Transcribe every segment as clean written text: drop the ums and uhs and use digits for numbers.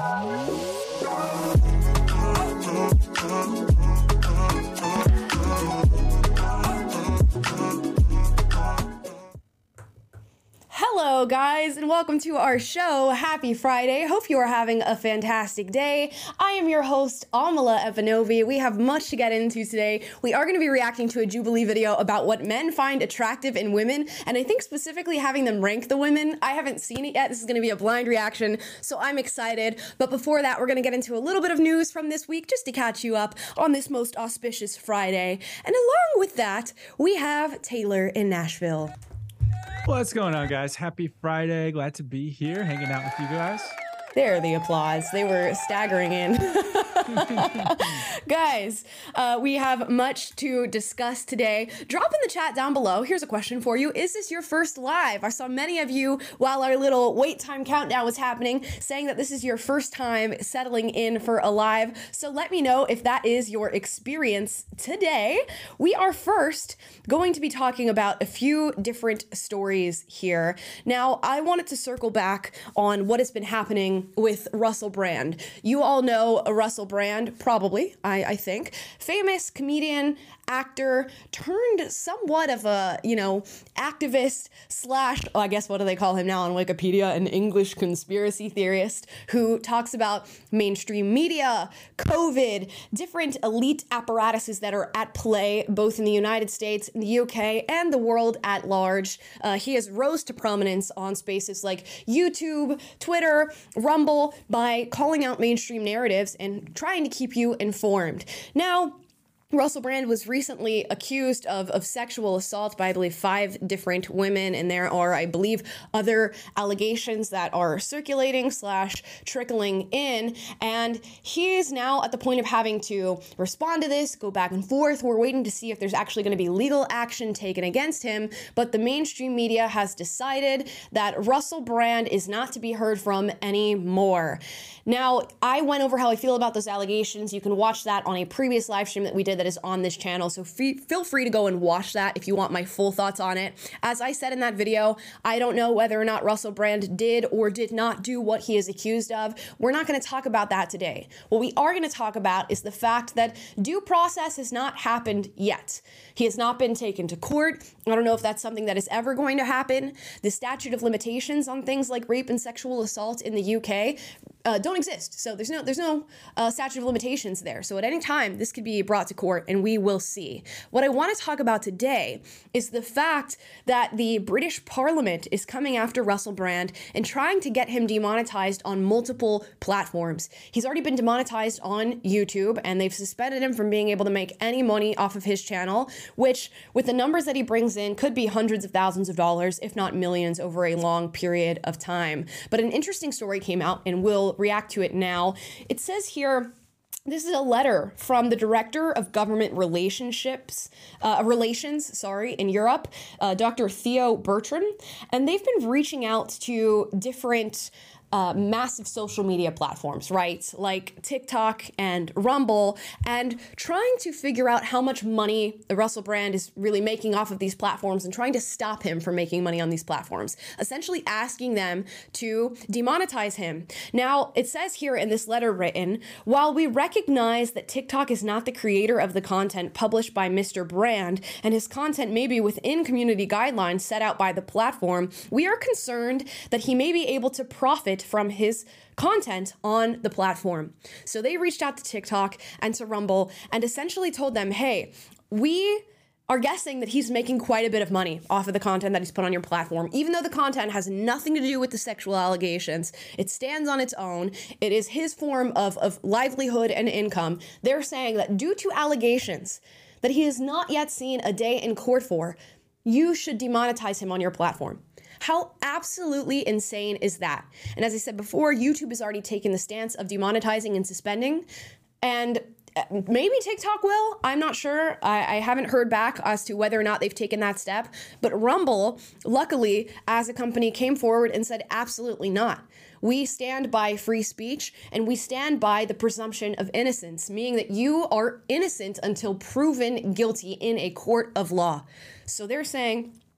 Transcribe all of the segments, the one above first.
Hello guys, and welcome to our show. Happy Friday. Hope you are having a fantastic day. I am your host, Amala Evanovi. We have much to get into today. We are going to be reacting to a Jubilee video about what men find attractive in women, and I think specifically having them rank the women. I haven't seen it yet. This is going to be a blind reaction, so I'm excited. But before that, we're going to get into a little bit of news from this week just to catch you up on this most auspicious Friday. And along with that, we have Taylor in Nashville. What's going on, guys? Happy Friday. Glad to be here hanging out with you guys. There, the applause. They were staggering in. Guys, we have much to discuss today. Drop in the chat down below. Here's a question for you. Is this your first live? I saw many of you, while our little wait time countdown was happening, saying that this is your first time settling in for a live. So let me know if that is your experience today. We are first going to be talking about a few different stories here. Now, I wanted to circle back on what has been happening with Russell Brand. You all know Russell Brand, probably, I think. Famous comedian, actor, turned somewhat of a, activist slash, I guess what do they call him now on Wikipedia, an English conspiracy theorist who talks about mainstream media, COVID, different elite apparatuses that are at play both in the United States, in the UK, and the world at large. He has rose to prominence on spaces like YouTube, Twitter, Rumble by calling out mainstream narratives and trying to keep you informed. Now, Russell Brand was recently accused of sexual assault by, I believe, 5 different women, and there are, I believe, other allegations that are circulating / trickling in, and he is now at the point of having to respond to this, go back and forth. We're waiting to see if there's actually going to be legal action taken against him, but the mainstream media has decided that Russell Brand is not to be heard from anymore. Now, I went over how I feel about those allegations. You can watch that on a previous live stream that we did that is on this channel, so feel free to go and watch that if you want my full thoughts on it. As I said in that video, I don't know whether or not Russell Brand did or did not do what he is accused of. We're not going to talk about that today. What we are going to talk about is the fact that due process has not happened yet. He has not been taken to court. I don't know if that's something that is ever going to happen. The statute of limitations on things like rape and sexual assault in the UK don't exist. So there's no statute of limitations there. So at any time, this could be brought to court and we will see. What I want to talk about today is the fact that the British Parliament is coming after Russell Brand and trying to get him demonetized on multiple platforms. He's already been demonetized on YouTube and they've suspended him from being able to make any money off of his channel, which with the numbers that he brings in could be hundreds of thousands of dollars, if not millions over a long period of time. But an interesting story came out and we'll react to it now. It says here, this is a letter from the Director of Government Relations in Europe, Dr. Theo Bertram, and they've been reaching out to different massive social media platforms, right? Like TikTok and Rumble, and trying to figure out how much money Russell Brand is really making off of these platforms and trying to stop him from making money on these platforms, essentially asking them to demonetize him. Now, it says here in this letter written, while we recognize that TikTok is not the creator of the content published by Mr. Brand, and his content may be within community guidelines set out by the platform, we are concerned that he may be able to profit from his content on the platform. So they reached out to TikTok and to Rumble and essentially told them, hey, we are guessing that he's making quite a bit of money off of the content that he's put on your platform, even though the content has nothing to do with the sexual allegations. It stands on its own. It is his form of livelihood and income. They're saying that due to allegations that he has not yet seen a day in court for, you should demonetize him on your platform. How absolutely insane is that? And as I said before, YouTube has already taken the stance of demonetizing and suspending, and maybe TikTok will. I'm not sure. I haven't heard back as to whether or not they've taken that step. But Rumble, luckily, as a company, came forward and said, absolutely not. We stand by free speech, and we stand by the presumption of innocence, meaning that you are innocent until proven guilty in a court of law. So they're saying,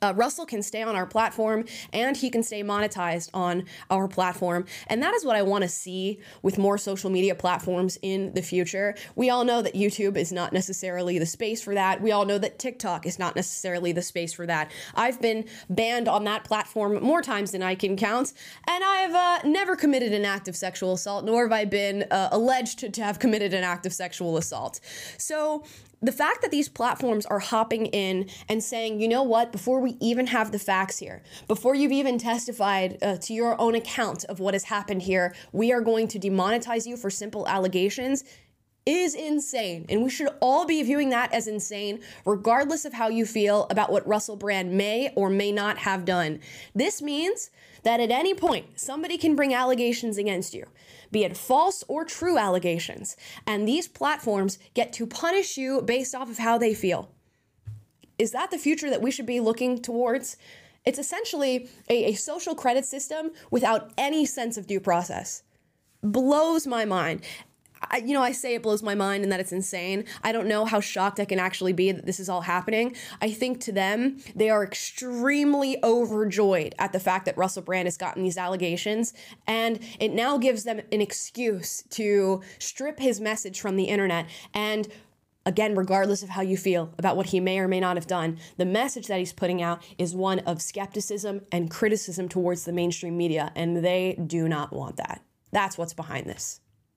Russell can stay on our platform and he can stay monetized on our platform. And that is what I want to see with more social media platforms in the future. We all know that YouTube is not necessarily the space for that. We all know that TikTok is not necessarily the space for that. I've been banned on that platform more times than I can count, and I've never committed an act of sexual assault, nor have I been alleged to have committed an act of sexual assault. So the fact that these platforms are hopping in and saying, you know what, before we even have the facts here, before you've even testified to your own account of what has happened here, we are going to demonetize you for simple allegations, is insane. And we should all be viewing that as insane, regardless of how you feel about what Russell Brand may or may not have done. This means that at any point, somebody can bring allegations against you, be it false or true allegations, and these platforms get to punish you based off of how they feel. Is that the future that we should be looking towards? It's essentially a social credit system without any sense of due process. Blows my mind. I say it blows my mind and that it's insane. I don't know how shocked I can actually be that this is all happening. I think to them, they are extremely overjoyed at the fact that Russell Brand has gotten these allegations, and it now gives them an excuse to strip his message from the internet. And again, regardless of how you feel about what he may or may not have done, the message that he's putting out is one of skepticism and criticism towards the mainstream media, and they do not want that. That's what's behind this.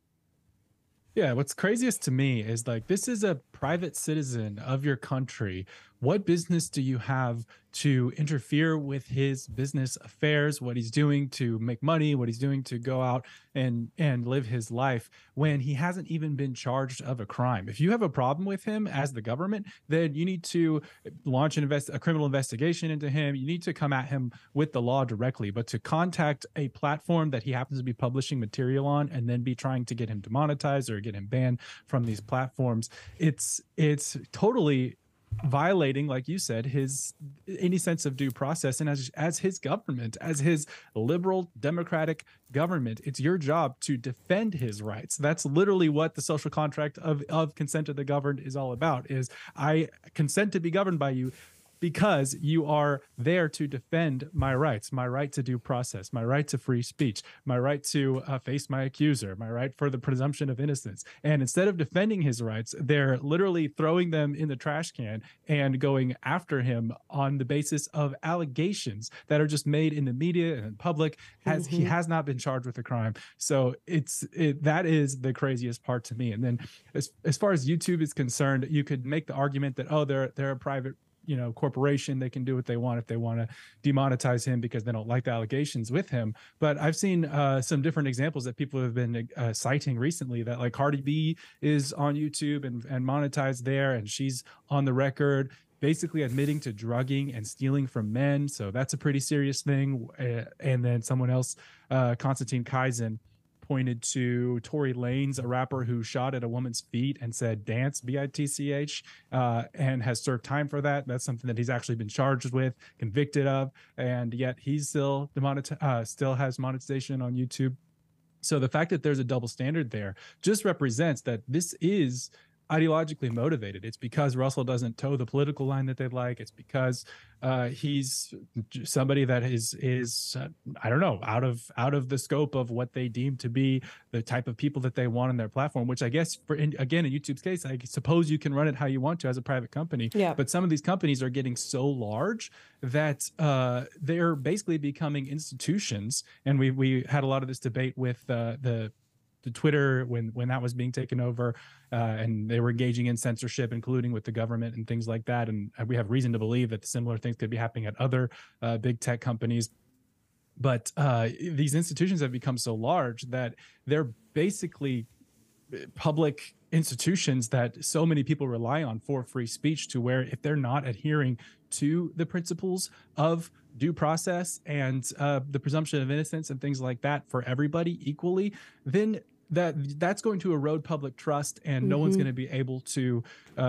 Yeah, what's craziest to me is like, this is a private citizen of your country. What business do you have to interfere with his business affairs, what he's doing to make money, what he's doing to go out and live his life when he hasn't even been charged of a crime? If you have a problem with him as the government, then you need to launch a criminal investigation into him. You need to come at him with the law directly. But to contact a platform that he happens to be publishing material on and then be trying to get him demonetized or get him banned from these platforms, it's totally violating, like you said, any sense of due process. And as his government, as his liberal democratic government, it's your job to defend his rights. That's literally what the social contract of consent of the governed is all about, is I consent to be governed by you because you are there to defend my rights, my right to due process, my right to free speech, my right to face my accuser, my right for the presumption of innocence. And instead of defending his rights, they're literally throwing them in the trash can and going after him on the basis of allegations that are just made in the media and in public. He has not been charged with a crime. So that is the craziest part to me. And then as far as YouTube is concerned, you could make the argument that, oh, they're a private corporation, they can do what they want if they want to demonetize him because they don't like the allegations with him. But I've seen some different examples that people have been citing recently, that like Cardi B is on YouTube and monetized there, and she's on the record basically admitting to drugging and stealing from men. So that's a pretty serious thing. And then someone else, Konstantin Kaizen, pointed to Tory Lanez, a rapper who shot at a woman's feet and said "dance," B-I-T-C-H, and has served time for that. That's something that he's actually been charged with, convicted of, and yet he's still has monetization on YouTube. So the fact that there's a double standard there just represents that this is ideologically motivated. It's because Russell doesn't toe the political line that they like. It's because he's somebody that is I don't know, out of the scope of what they deem to be the type of people that they want on their platform, which I guess in YouTube's case, I suppose you can run it how you want to as a private company. Yeah. But some of these companies are getting so large that they're basically becoming institutions. And we had a lot of this debate with the Twitter when that was being taken over, and they were engaging in censorship, including with the government and things like that. And we have reason to believe that similar things could be happening at other big tech companies. But these institutions have become so large that they're basically public institutions that so many people rely on for free speech, to where if they're not adhering to the principles of due process and the presumption of innocence and things like that for everybody equally, then that's going to erode public trust, and no one's going to be able to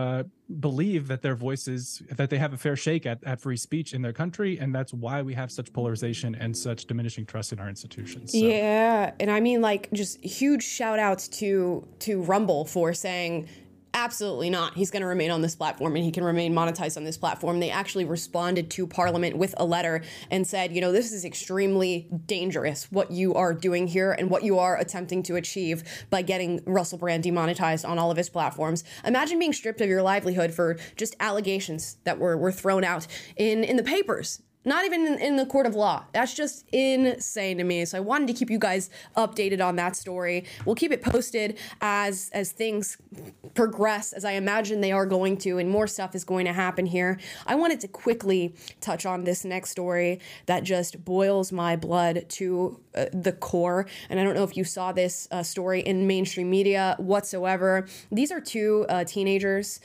believe that their voices, that they have a fair shake at free speech in their country. And that's why we have such polarization and such diminishing trust in our institutions. So. Yeah. And I mean, like, just huge shout outs to Rumble for saying, Absolutely not. He's going to remain on this platform, and he can remain monetized on this platform. They actually responded to Parliament with a letter and said, you know, this is extremely dangerous, what you are doing here and what you are attempting to achieve by getting Russell Brand demonetized on all of his platforms. Imagine being stripped of your livelihood for just allegations that were thrown out in the papers. Not even in the court of law. That's just insane to me. So I wanted to keep you guys updated on that story. We'll keep it posted as things progress, as I imagine they are going to, and more stuff is going to happen here. I wanted to quickly touch on this next story that just boils my blood to the core. And I don't know if you saw this story in mainstream media whatsoever. These are two teenagers,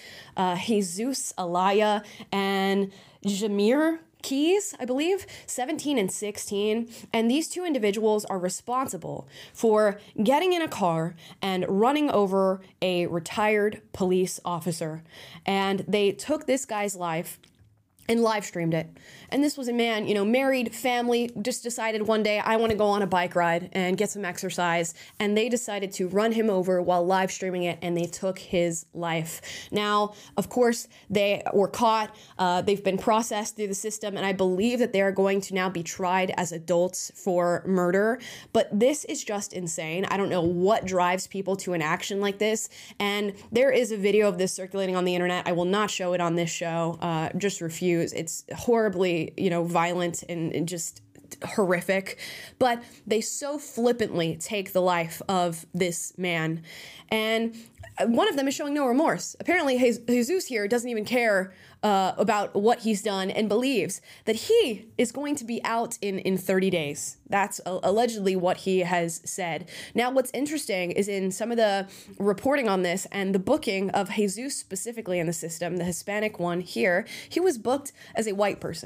Jesus Alaya and Jamir Keys, I believe, 17 and 16. And these two individuals are responsible for getting in a car and running over a retired police officer. And they took this guy's life and live streamed it. And this was a man, you know, married, family, just decided one day, I want to go on a bike ride and get some exercise. And they decided to run him over while live streaming it, and they took his life. Now, of course, they were caught. They've been processed through the system, and I believe that they are going to now be tried as adults for murder. But this is just insane. I don't know what drives people to an action like this. And there is a video of this circulating on the internet. I will not show it on this show. Just refuse. It's horribly, you know, violent and just horrific, but they so flippantly take the life of this man. And one of them is showing no remorse. Apparently, Jesus here doesn't even care about what he's done and believes that he is going to be out in 30 days. That's allegedly what he has said. Now, what's interesting is in some of the reporting on this and the booking of Jesus specifically in the system, the Hispanic one here, he was booked as a white person.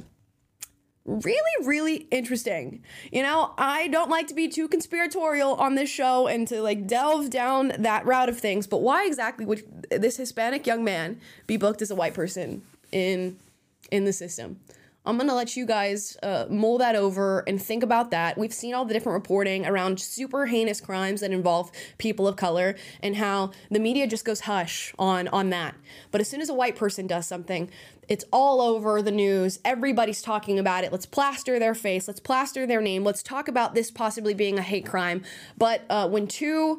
Really, really interesting. You know, I don't like to be too conspiratorial on this show and to like delve down that route of things, but why exactly would this Hispanic young man be booked as a white person in the system? I'm going to let you guys mull that over and think about that. We've seen all the different reporting around super heinous crimes that involve people of color and how the media just goes hush on that. But as soon as a white person does something, it's all over the news. Everybody's talking about it. Let's plaster their face. Let's plaster their name. Let's talk about this possibly being a hate crime. But when two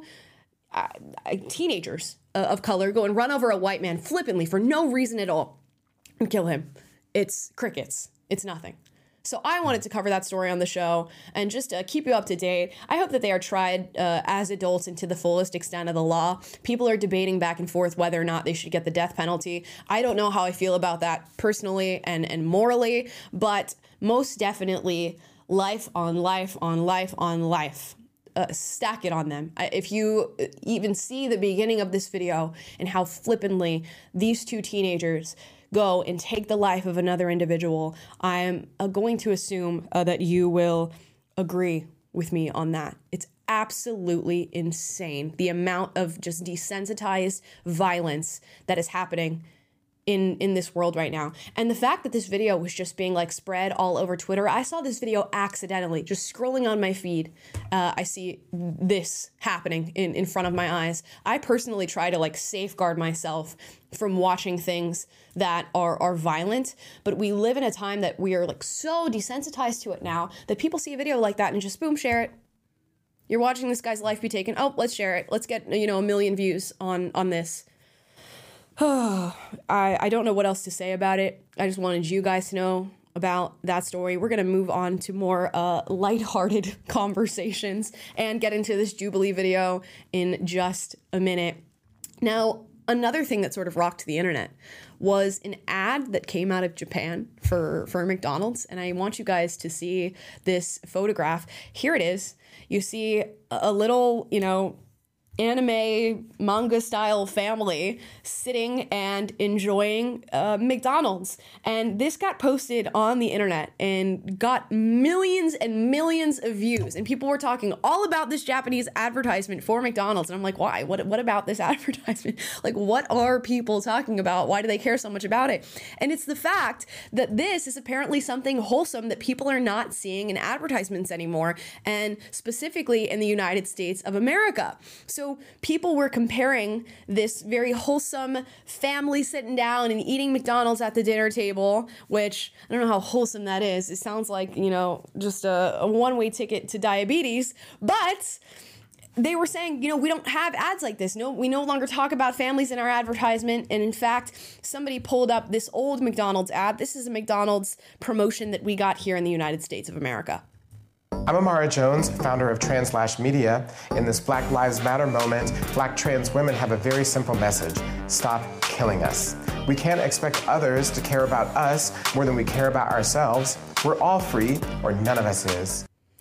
teenagers of color go and run over a white man flippantly for no reason at all and kill him, it's crickets. It's nothing. So I wanted to cover that story on the show and just keep you up to date. I hope that they are tried as adults and to the fullest extent of the law. People are debating back and forth whether or not they should get the death penalty. I don't know how I feel about that personally and morally, but most definitely life on life on life on life. Stack it on them. If you even see the beginning of this video and how flippantly these two teenagers go and take the life of another individual, I'm going to assume that you will agree with me on that. It's absolutely insane, the amount of just desensitized violence that is happening in this world right now. And the fact that this video was just being like spread all over Twitter, I saw this video accidentally, just scrolling on my feed. I see this happening in front of my eyes. I personally try to like safeguard myself from watching things that are violent, but we live in a time that we are like so desensitized to it now that people see a video like that and just boom, share it. You're watching this guy's life be taken. Oh, let's share it. Let's get, you know, 1 million views on this. I don't know what else to say about it. I just wanted you guys to know about that story. We're going to move on to more lighthearted conversations and get into this Jubilee video in just a minute. Now, another thing that sort of rocked the internet was an ad that came out of Japan for McDonald's. And I want you guys to see this photograph. Here it is. You see a little, you know, anime manga style family sitting and enjoying McDonald's. And this got posted on the internet and got millions and millions of views. And people were talking all about this Japanese advertisement for McDonald's. And I'm like, why? What about this advertisement? Like, what are people talking about? Why do they care so much about it? And it's the fact that this is apparently something wholesome that people are not seeing in advertisements anymore, and specifically in the United States of America. So so people were comparing this very wholesome family sitting down and eating McDonald's at the dinner table, which I don't know how wholesome that is. It sounds like, just a one-way ticket to diabetes, but they were saying, we don't have ads like this. No, we no longer talk about families in our advertisement. And in fact, somebody pulled up this old McDonald's ad. This is a McDonald's promotion that we got here in the United States of America. I'm Amara Jones, founder of Translash Media. In this Black Lives Matter moment, Black trans women have a very simple message: stop killing us. We can't expect others to care about us more than we care about ourselves. We're all free, or none of us is.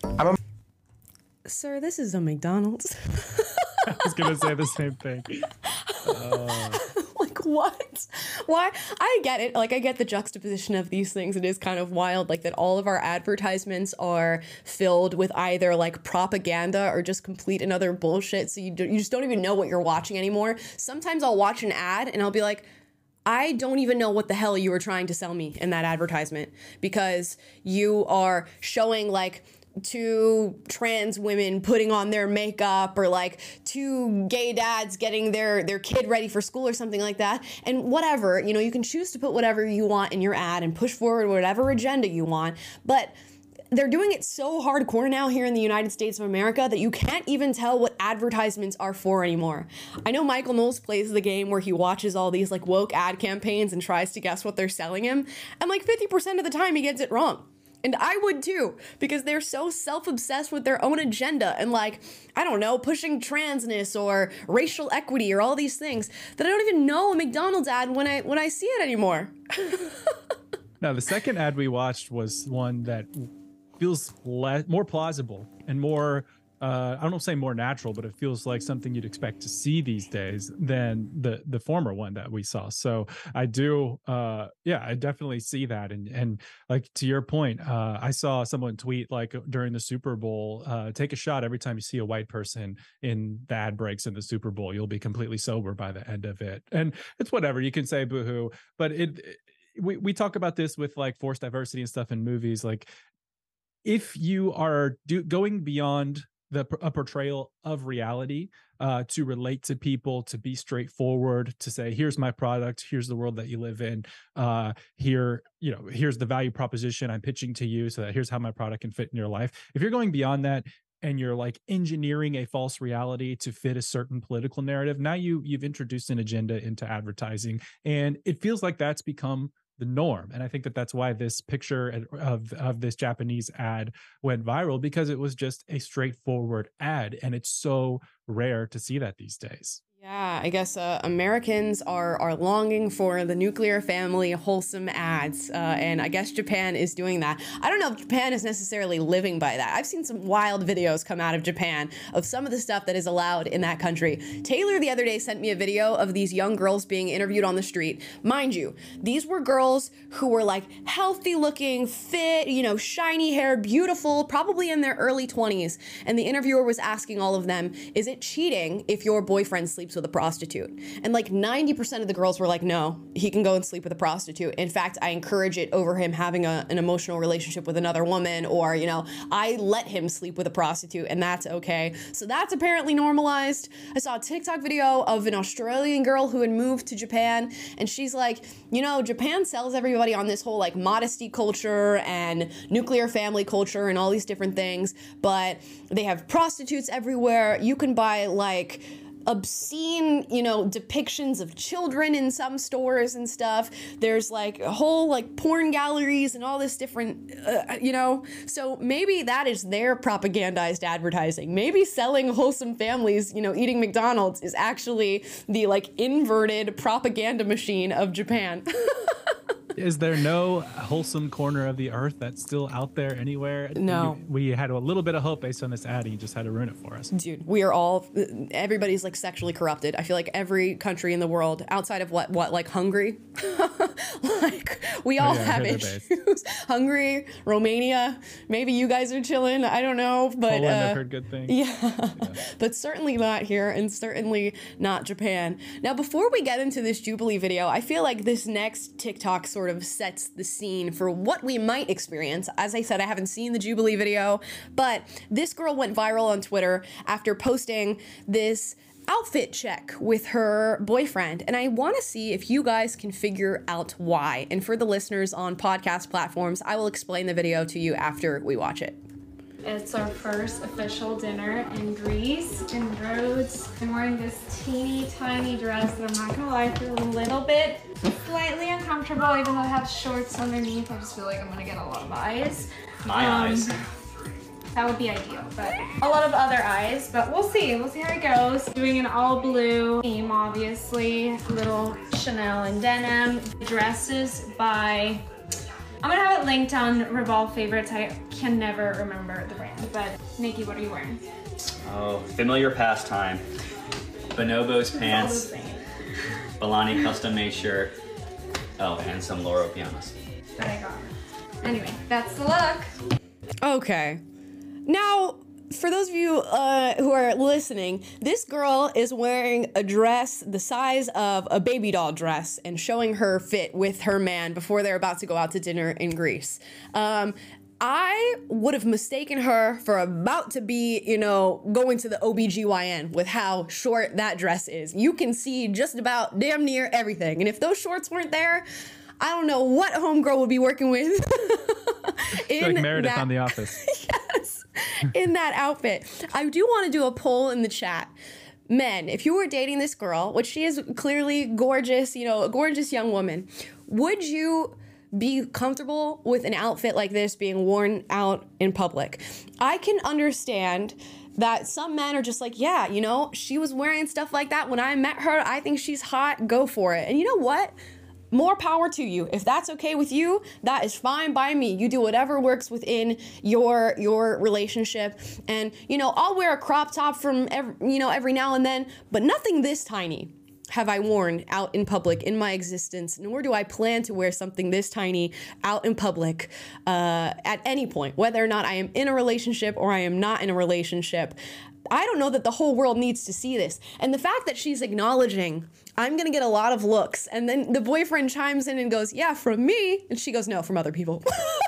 Sir, this is a McDonald's. I was going to say the same thing. Like, what? Why? I get it. Like, I get the juxtaposition of these things. It is kind of wild, like, that all of our advertisements are filled with either, like, propaganda or just complete and utter bullshit. So you just don't even know what you're watching anymore. Sometimes I'll watch an ad and I'll be like, I don't even know what the hell you were trying to sell me in that advertisement, because you are showing, like, two trans women putting on their makeup, or like two gay dads getting their kid ready for school or something like that. And whatever, you can choose to put whatever you want in your ad and push forward whatever agenda you want. But they're doing it so hardcore now here in the United States of America that you can't even tell what advertisements are for anymore. I know Michael Knowles plays the game where he watches all these like woke ad campaigns and tries to guess what they're selling him. And like 50% of the time he gets it wrong. And I would too, because they're so self-obsessed with their own agenda and, like, I don't know, pushing transness or racial equity or all these things that I don't even know a McDonald's ad when I see it anymore. Now, the second ad we watched was one that feels more plausible and more, I don't say more natural, but it feels like something you'd expect to see these days than the former one that we saw. So I do, I definitely see that. And like, to your point, I saw someone tweet, like, during the Super Bowl, take a shot every time you see a white person in the ad breaks in the Super Bowl. You'll be completely sober by the end of it. And it's whatever, you can say boohoo, but we talk about this with like forced diversity and stuff in movies. Like, if you are going beyond a portrayal of reality to relate to people, to be straightforward, to say, here's my product, here's the world that you live in, here's the value proposition I'm pitching to you, so that here's how my product can fit in your life. If you're going beyond that and you're like engineering a false reality to fit a certain political narrative, now you've introduced an agenda into advertising, and it feels like that's become the norm. And I think that's why this picture of this Japanese ad went viral, because it was just a straightforward ad, and it's so rare to see that these days. Yeah, I guess Americans are longing for the nuclear family wholesome ads, and I guess Japan is doing that. I don't know if Japan is necessarily living by that. I've seen some wild videos come out of Japan of some of the stuff that is allowed in that country. Taylor the other day sent me a video of these young girls being interviewed on the street. Mind you, these were girls who were like healthy looking, fit, shiny hair, beautiful, probably in their early 20s. And the interviewer was asking all of them, is it cheating if your boyfriend sleeps with a prostitute? And like 90% of the girls were like, no, he can go and sleep with a prostitute. In fact, I encourage it over him having an emotional relationship with another woman, or, I let him sleep with a prostitute and that's okay. So that's apparently normalized. I saw a TikTok video of an Australian girl who had moved to Japan, and she's like, Japan sells everybody on this whole like modesty culture and nuclear family culture and all these different things, but they have prostitutes everywhere. You can buy like obscene, depictions of children in some stores and stuff. There's like a whole like porn galleries and all this different, so maybe that is their propagandized advertising. Maybe selling wholesome families, eating McDonald's is actually the like inverted propaganda machine of Japan. Is there no wholesome corner of the earth that's still out there anywhere? No. We had a little bit of hope based on this ad, and you just had to ruin it for us. Dude, everybody's like sexually corrupted. I feel like every country in the world, outside of what like Hungary, like we all have issues. Hungary, Romania, maybe you guys are chilling. I don't know, but Poland, I've heard good things. Yeah, but certainly not here, and certainly not Japan. Now, before we get into this Jubilee video, I feel like this next TikTok sort of sets the scene for what we might experience. As I said, I haven't seen the Jubilee video, but this girl went viral on Twitter after posting this outfit check with her boyfriend. And I want to see if you guys can figure out why. And for the listeners on podcast platforms, I will explain the video to you after we watch it. It's our first official dinner in Greece, in Rhodes. I'm wearing this teeny tiny dress that I'm not gonna lie, I feel a little bit slightly uncomfortable, even though I have shorts underneath. I just feel like I'm gonna get a lot of eyes. My eyes. That would be ideal, but a lot of other eyes, but we'll see. We'll see how it goes. Doing an all blue theme, obviously. Little Chanel and denim. Dresses by, I'm gonna have it linked on Revolve Favorites. I can never remember the brand, but Nikki, what are you wearing? Oh, familiar pastime. Bonobos pants, Balani custom made shirt. Oh, and some Loro Pianos. That I got. Anyway, that's the look. Okay. Now, for those of you who are listening, this girl is wearing a dress the size of a baby doll dress and showing her fit with her man before they're about to go out to dinner in Greece. I would have mistaken her for about to be, going to the OBGYN with how short that dress is. You can see just about damn near everything. And if those shorts weren't there, I don't know what homegirl would be working with. Like Meredith on The Office. Yes, in that outfit. I do want to do a poll in the chat. Men, if you were dating this girl, which she is clearly gorgeous, a gorgeous young woman, would you be comfortable with an outfit like this being worn out in public? I can understand that some men are just like, yeah, she was wearing stuff like that when I met her. I think she's hot. Go for it. And you know what? More power to you. If that's okay with you, that is fine by me. You do whatever works within your relationship. And, I'll wear a crop top from every now and then, but nothing this tiny have I worn out in public in my existence, nor do I plan to wear something this tiny out in public at any point, whether or not I am in a relationship or I am not in a relationship. I don't know that the whole world needs to see this. And the fact that she's acknowledging, I'm going to get a lot of looks, and then the boyfriend chimes in and goes, yeah, from me. And she goes, no, from other people.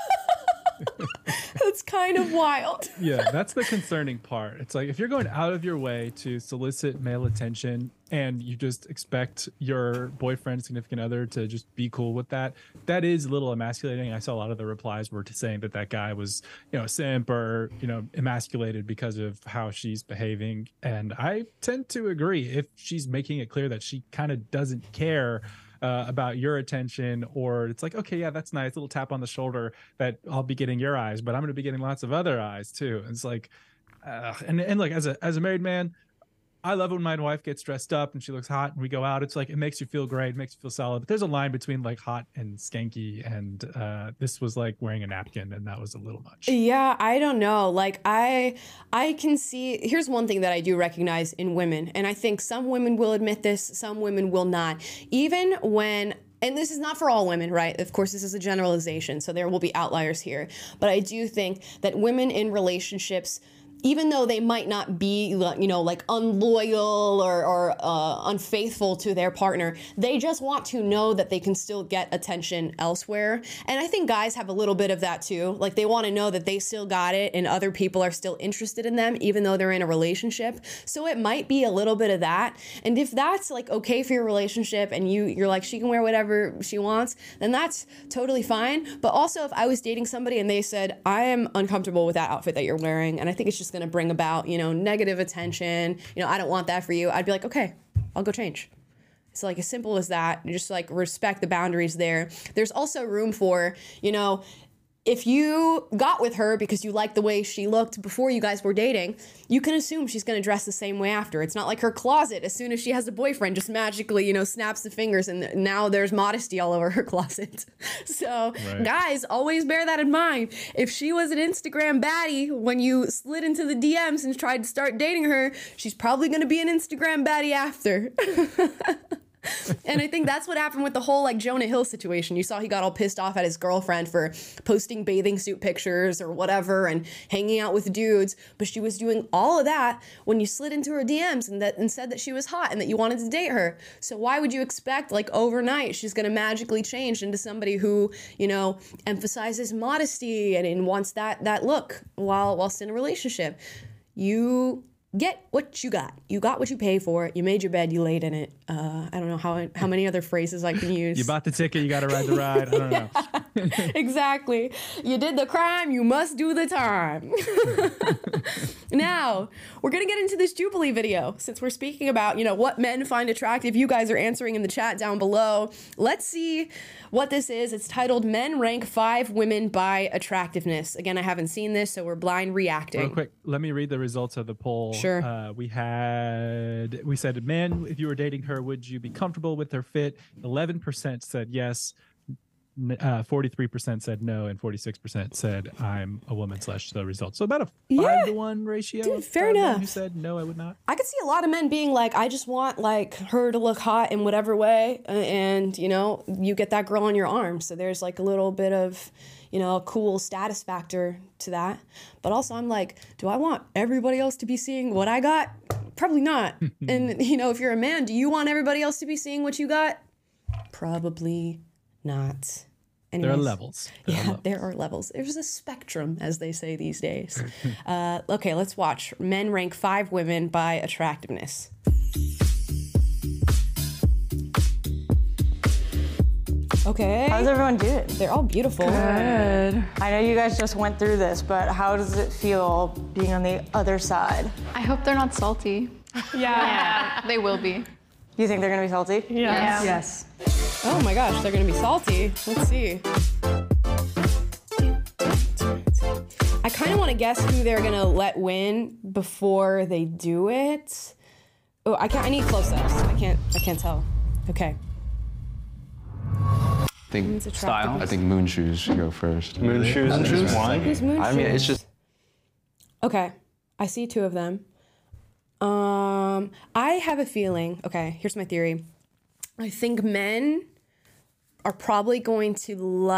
That's kind of wild. Yeah, that's the concerning part. It's like if you're going out of your way to solicit male attention and you just expect your boyfriend, significant other to just be cool with that, that is a little emasculating. I saw a lot of the replies were to saying that guy was, a simp or, emasculated because of how she's behaving. And I tend to agree. If she's making it clear that she kind of doesn't care about your attention, or it's like, okay, yeah, that's nice, little tap on the shoulder that I'll be getting your eyes, but I'm going to be getting lots of other eyes too. It's like, and like as a married man, I love when my wife gets dressed up and she looks hot and we go out. It's like, it makes you feel great, it makes you feel solid. But there's a line between like hot and skanky, and this was like wearing a napkin, and that was a little much. Yeah, I don't know. Like I can see, here's one thing that I do recognize in women, and I think some women will admit this, some women will not. Even when, and this is not for all women, right? Of course, this is a generalization, so there will be outliers here. But I do think that women in relationships, even though they might not be, like unloyal or unfaithful to their partner, they just want to know that they can still get attention elsewhere. And I think guys have a little bit of that too. Like they want to know that they still got it and other people are still interested in them, even though they're in a relationship. So it might be a little bit of that. And if that's like okay for your relationship and you're like, she can wear whatever she wants, then that's totally fine. But also if I was dating somebody and they said, I am uncomfortable with that outfit that you're wearing, and I think it's just going to bring about, negative attention, I don't want that for you, I'd be like, okay, I'll go change. It's like as simple as that. You just like respect the boundaries there. There's also room for, if you got with her because you liked the way she looked before you guys were dating, you can assume she's going to dress the same way after. It's not like her closet, as soon as she has a boyfriend, just magically, snaps the fingers and now there's modesty all over her closet. So right. Guys, always bear that in mind. If she was an Instagram baddie when you slid into the DMs and tried to start dating her, she's probably going to be an Instagram baddie after. And I think that's what happened with the whole like Jonah Hill situation. You saw he got all pissed off at his girlfriend for posting bathing suit pictures or whatever and hanging out with dudes, but she was doing all of that when you slid into her DMs and said that she was hot and that you wanted to date her. So why would you expect like overnight she's going to magically change into somebody who, emphasizes modesty and wants that look whilst in a relationship? You get what you got. You got what you pay for. You made your bed. You laid in it. I don't know how many other phrases I can use. You bought the ticket. You got to ride the ride. I don't know. Exactly. You did the crime. You must do the time. Now, we're going to get into this Jubilee video. Since we're speaking about, what men find attractive, you guys are answering in the chat down below. Let's see what this is. It's titled Men Rank 5 Women by Attractiveness. Again, I haven't seen this, so we're blind reacting. Real quick, let me read the results of the poll. Sure. We said, men, if you were dating her, would you be comfortable with her fit? 11% said yes. 43% said no, and 46% said I'm a woman / the results. So about a 5-to-1 ratio. Dude, of fair enough. Men who said no, I would not. I could see a lot of men being like, I just want her to look hot in whatever way, and you get that girl on your arm. So there's a little bit of a cool status factor to that. But also I'm like, do I want everybody else to be seeing what I got? Probably not. And if you're a man, do you want everybody else to be seeing what you got? Probably not. Anyways, there are levels. There are levels. There's a spectrum, as they say these days. Okay, let's watch. Men rank 5 women by attractiveness. Okay. How's everyone doing? They're all beautiful. Good. I know you guys just went through this, but how does it feel being on the other side? I hope they're not salty. Yeah, they will be. You think they're gonna be salty? Yeah. Yes. Oh my gosh, they're gonna be salty. Let's see. I kind of want to guess who they're gonna let win before they do it. Oh, I need close-ups. I can't tell. Okay. I think style. I think Moon Shoes should go first. Moon Shoes is one. Who's Moon I mean, Shoes? it's just Okay, I see 2 of them. I have a feeling. Okay, here's my theory. I think men are probably going to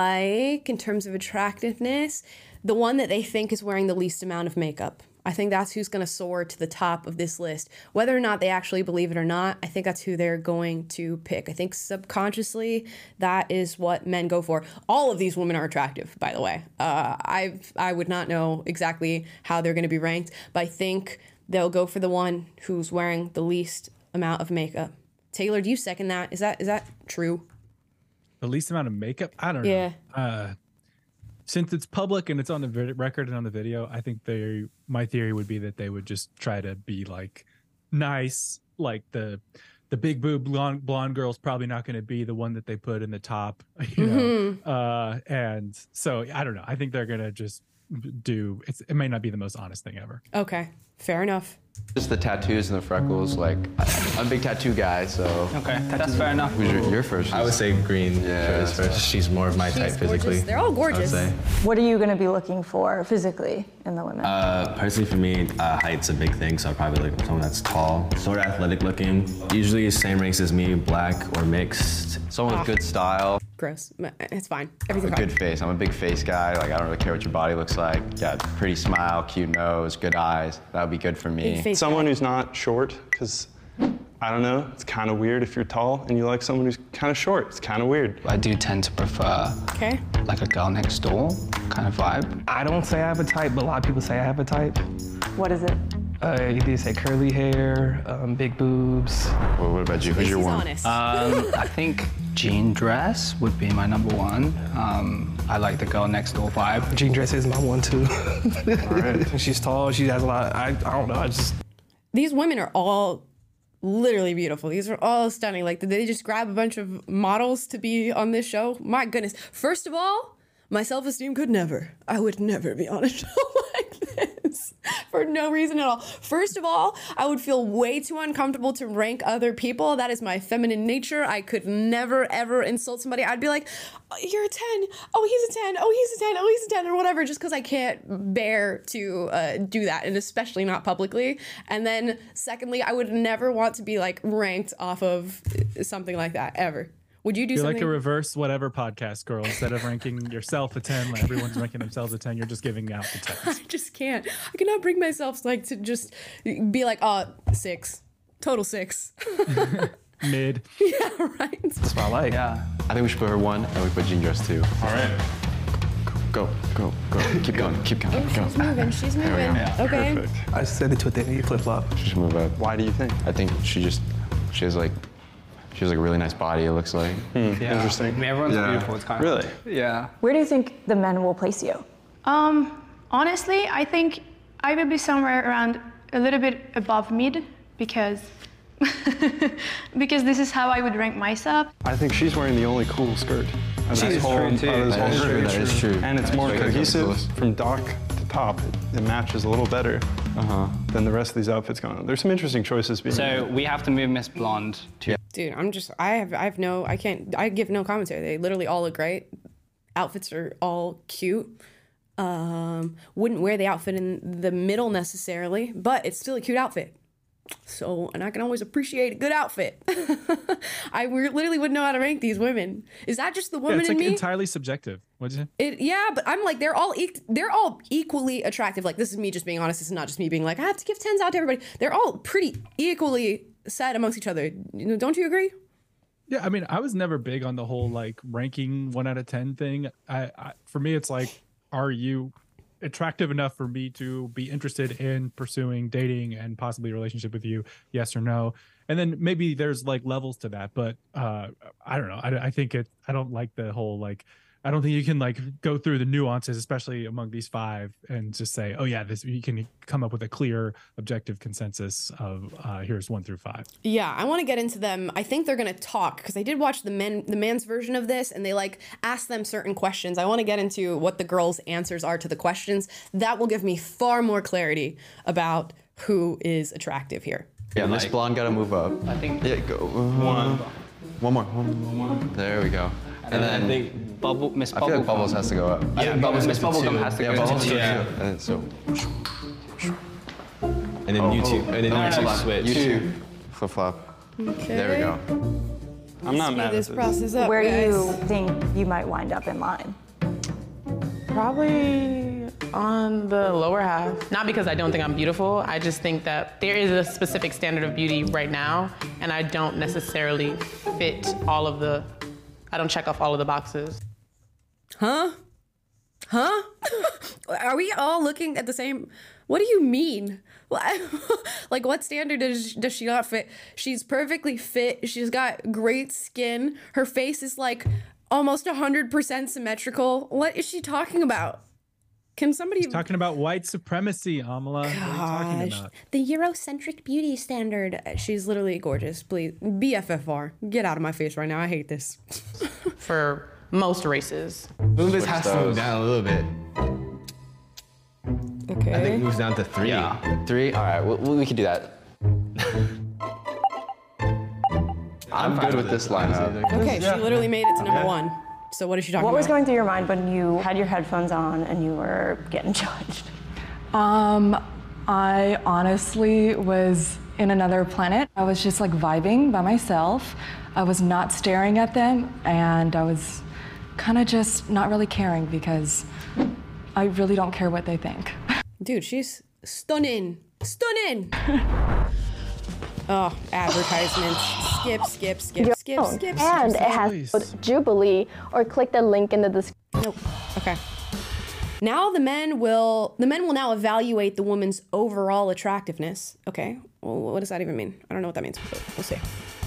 in terms of attractiveness, the one that they think is wearing the least amount of makeup. I think that's who's going to soar to the top of this list. Whether or not they actually believe it or not, I think that's who they're going to pick. I think subconsciously that is what men go for. All of these women are attractive, by the way. I would not know exactly how they're going to be ranked, but I think they'll go for the one who's wearing the least amount of makeup. Taylor, do you second that? Is that true? The least amount of makeup? I don't know. Yeah. Since it's public and it's on the record and on the video, I think my theory would be that they would just try to be nice. Like the big boob blonde girl's probably not going to be the one that they put in the top, know. And so I don't know. I think they're going to just it may not be the most honest thing ever. Okay, fair enough. Just the tattoos and the freckles. I'm a big tattoo guy, so. Okay, that's fair enough. Who's your first? I would say Green. Yeah, first. She's more of my type physically. They're all gorgeous. What are you gonna be looking for physically in the women? Personally for me, height's a big thing, so I'd probably look for someone that's tall, sort of athletic looking. Usually same race as me, black or mixed. Someone with good style. Gross. It's fine. A Everything's fine. good face. I'm a big face guy. I don't really care what your body looks like. Got pretty smile, cute nose, good eyes. That would be good for me. Someone who's not short, because I don't know, it's kind of weird if you're tall and you like someone who's kind of short. It's kind of weird. I do tend to prefer a girl next door kind of vibe. I don't say I have a type, but a lot of people say I have a type. What is it? They say curly hair, big boobs. Well, what about you? Who's your one? I think jean dress would be my number one. I like the girl next door vibe. Jean dress is my one too. All right. She's tall. She has a lot. I don't know. These women are all literally beautiful. These are all stunning. Did they just grab a bunch of models to be on this show? My goodness. First of all, my self-esteem could never. I would never be on a show like this for no reason at all. First of all, I would feel way too uncomfortable to rank other people. That is my feminine nature. I could never, ever insult somebody. I'd be like, oh, you're a 10. Oh, he's a 10. Oh, he's a 10. Oh, he's a 10 or whatever, just because I can't bear to do that, and especially not publicly. And then secondly, I would never want to be ranked off of something like that, ever. Would you do something? You're like a reverse whatever podcast girl. Instead of ranking yourself a 10, everyone's ranking themselves a 10, you're just giving out the 10s. I just can't. I cannot bring myself to just be 6. Total 6. Mid. Yeah, right. That's what I like. Yeah. I think we should put her 1 and we put jean dress 2. All right. Go. Keep going. Keep going. She's moving. She's moving. Yeah. Okay. Perfect. I said it to a thing, flip flop. She should move up. Why do you think? I think she has like a really nice body, it looks like. Interesting. I mean, everyone's Yeah. beautiful. It's kind of Really? Yeah. Where do you think the men will place you? Honestly, I think I will be somewhere around a little bit above mid because because this is how I would rank myself. I think she's wearing the only cool skirt. She is true, too. That is true, that is true. And it's more That's cohesive coolest. from dock to top. It matches a little better than the rest of these outfits going on. There's some interesting choices being So made. we have to move Miss Blonde to. Dude, I give no commentary. They literally all look great. Outfits are all cute. Wouldn't wear the outfit in the middle necessarily, but it's still a cute outfit. So, and I can always appreciate a good outfit. I literally wouldn't know how to rank these women. Is that just the woman it's in like me? entirely subjective. What'd you say? Yeah, but I'm like they're all equally attractive. Like this is me just being honest. This is not just me being like I have to give 10s out to everybody. They're all pretty equally set amongst each other. Don't you agree? Yeah, I mean, I was never big on the whole like ranking 1 out of 10 thing. For me, it's like, are you attractive enough for me to be interested in pursuing dating and possibly a relationship with you? Yes or no? And then maybe there's like levels to that, but I don't know. I think I don't like the whole like. I don't think you can like go through the nuances, especially among these 5, and just say, "Oh yeah, this." You can come up with a clear, objective consensus of here's 1 through 5. Yeah, I want to get into them. I think they're gonna talk because I did watch the man's version of this, and they like ask them certain questions. I want to get into what the girls' answers are to the questions. That will give me far more clarity about who is attractive here. Yeah, Miss Blonde gotta move up. I think. Yeah, go. One more. There we go. And then I think Miss I feel like Bubbles has to go up. Yeah, Miss Bubblegum has to go Bubbles to 2. And then so. And then you two. And then you two switch. You two. Flip flop. Okay. There we go. I'm not mad at this this. process up. Where do guys. you think you might wind up in line? Probably on the lower half. Not because I don't think I'm beautiful. I just think that there is a specific standard of beauty right now, and I don't necessarily fit I don't check off all of the boxes. Huh? Are we all looking at the same? What do you mean? Like, what standard does she not fit? She's perfectly fit. She's got great skin. Her face is like almost 100% symmetrical. What is she talking about? Can somebody... She's talking about white supremacy, Amala. What are you talking about? The Eurocentric beauty standard. She's literally gorgeous. Please, BFFR. Get out of my face right now. I hate this. For most races. Move this has to move down a little bit. Okay. I think it moves down to 3. Yeah. 3? All right, we could do that. I'm good with this lineup. Okay, she literally made it to number 1. So what is she talking What about? was going through your mind when you had your headphones on and you were getting judged? I honestly was in another planet. I was just like vibing by myself. I was not staring at them, and I was kind of just not really caring because I really don't care what they think. Dude, she's stunning. Stunning! Oh, advertisements. Skip. And it has Jubilee, or click the link in the description. Nope. Okay. Now the men will now evaluate the woman's overall attractiveness. Okay. Well, what does that even mean? I don't know what that means. But we'll see.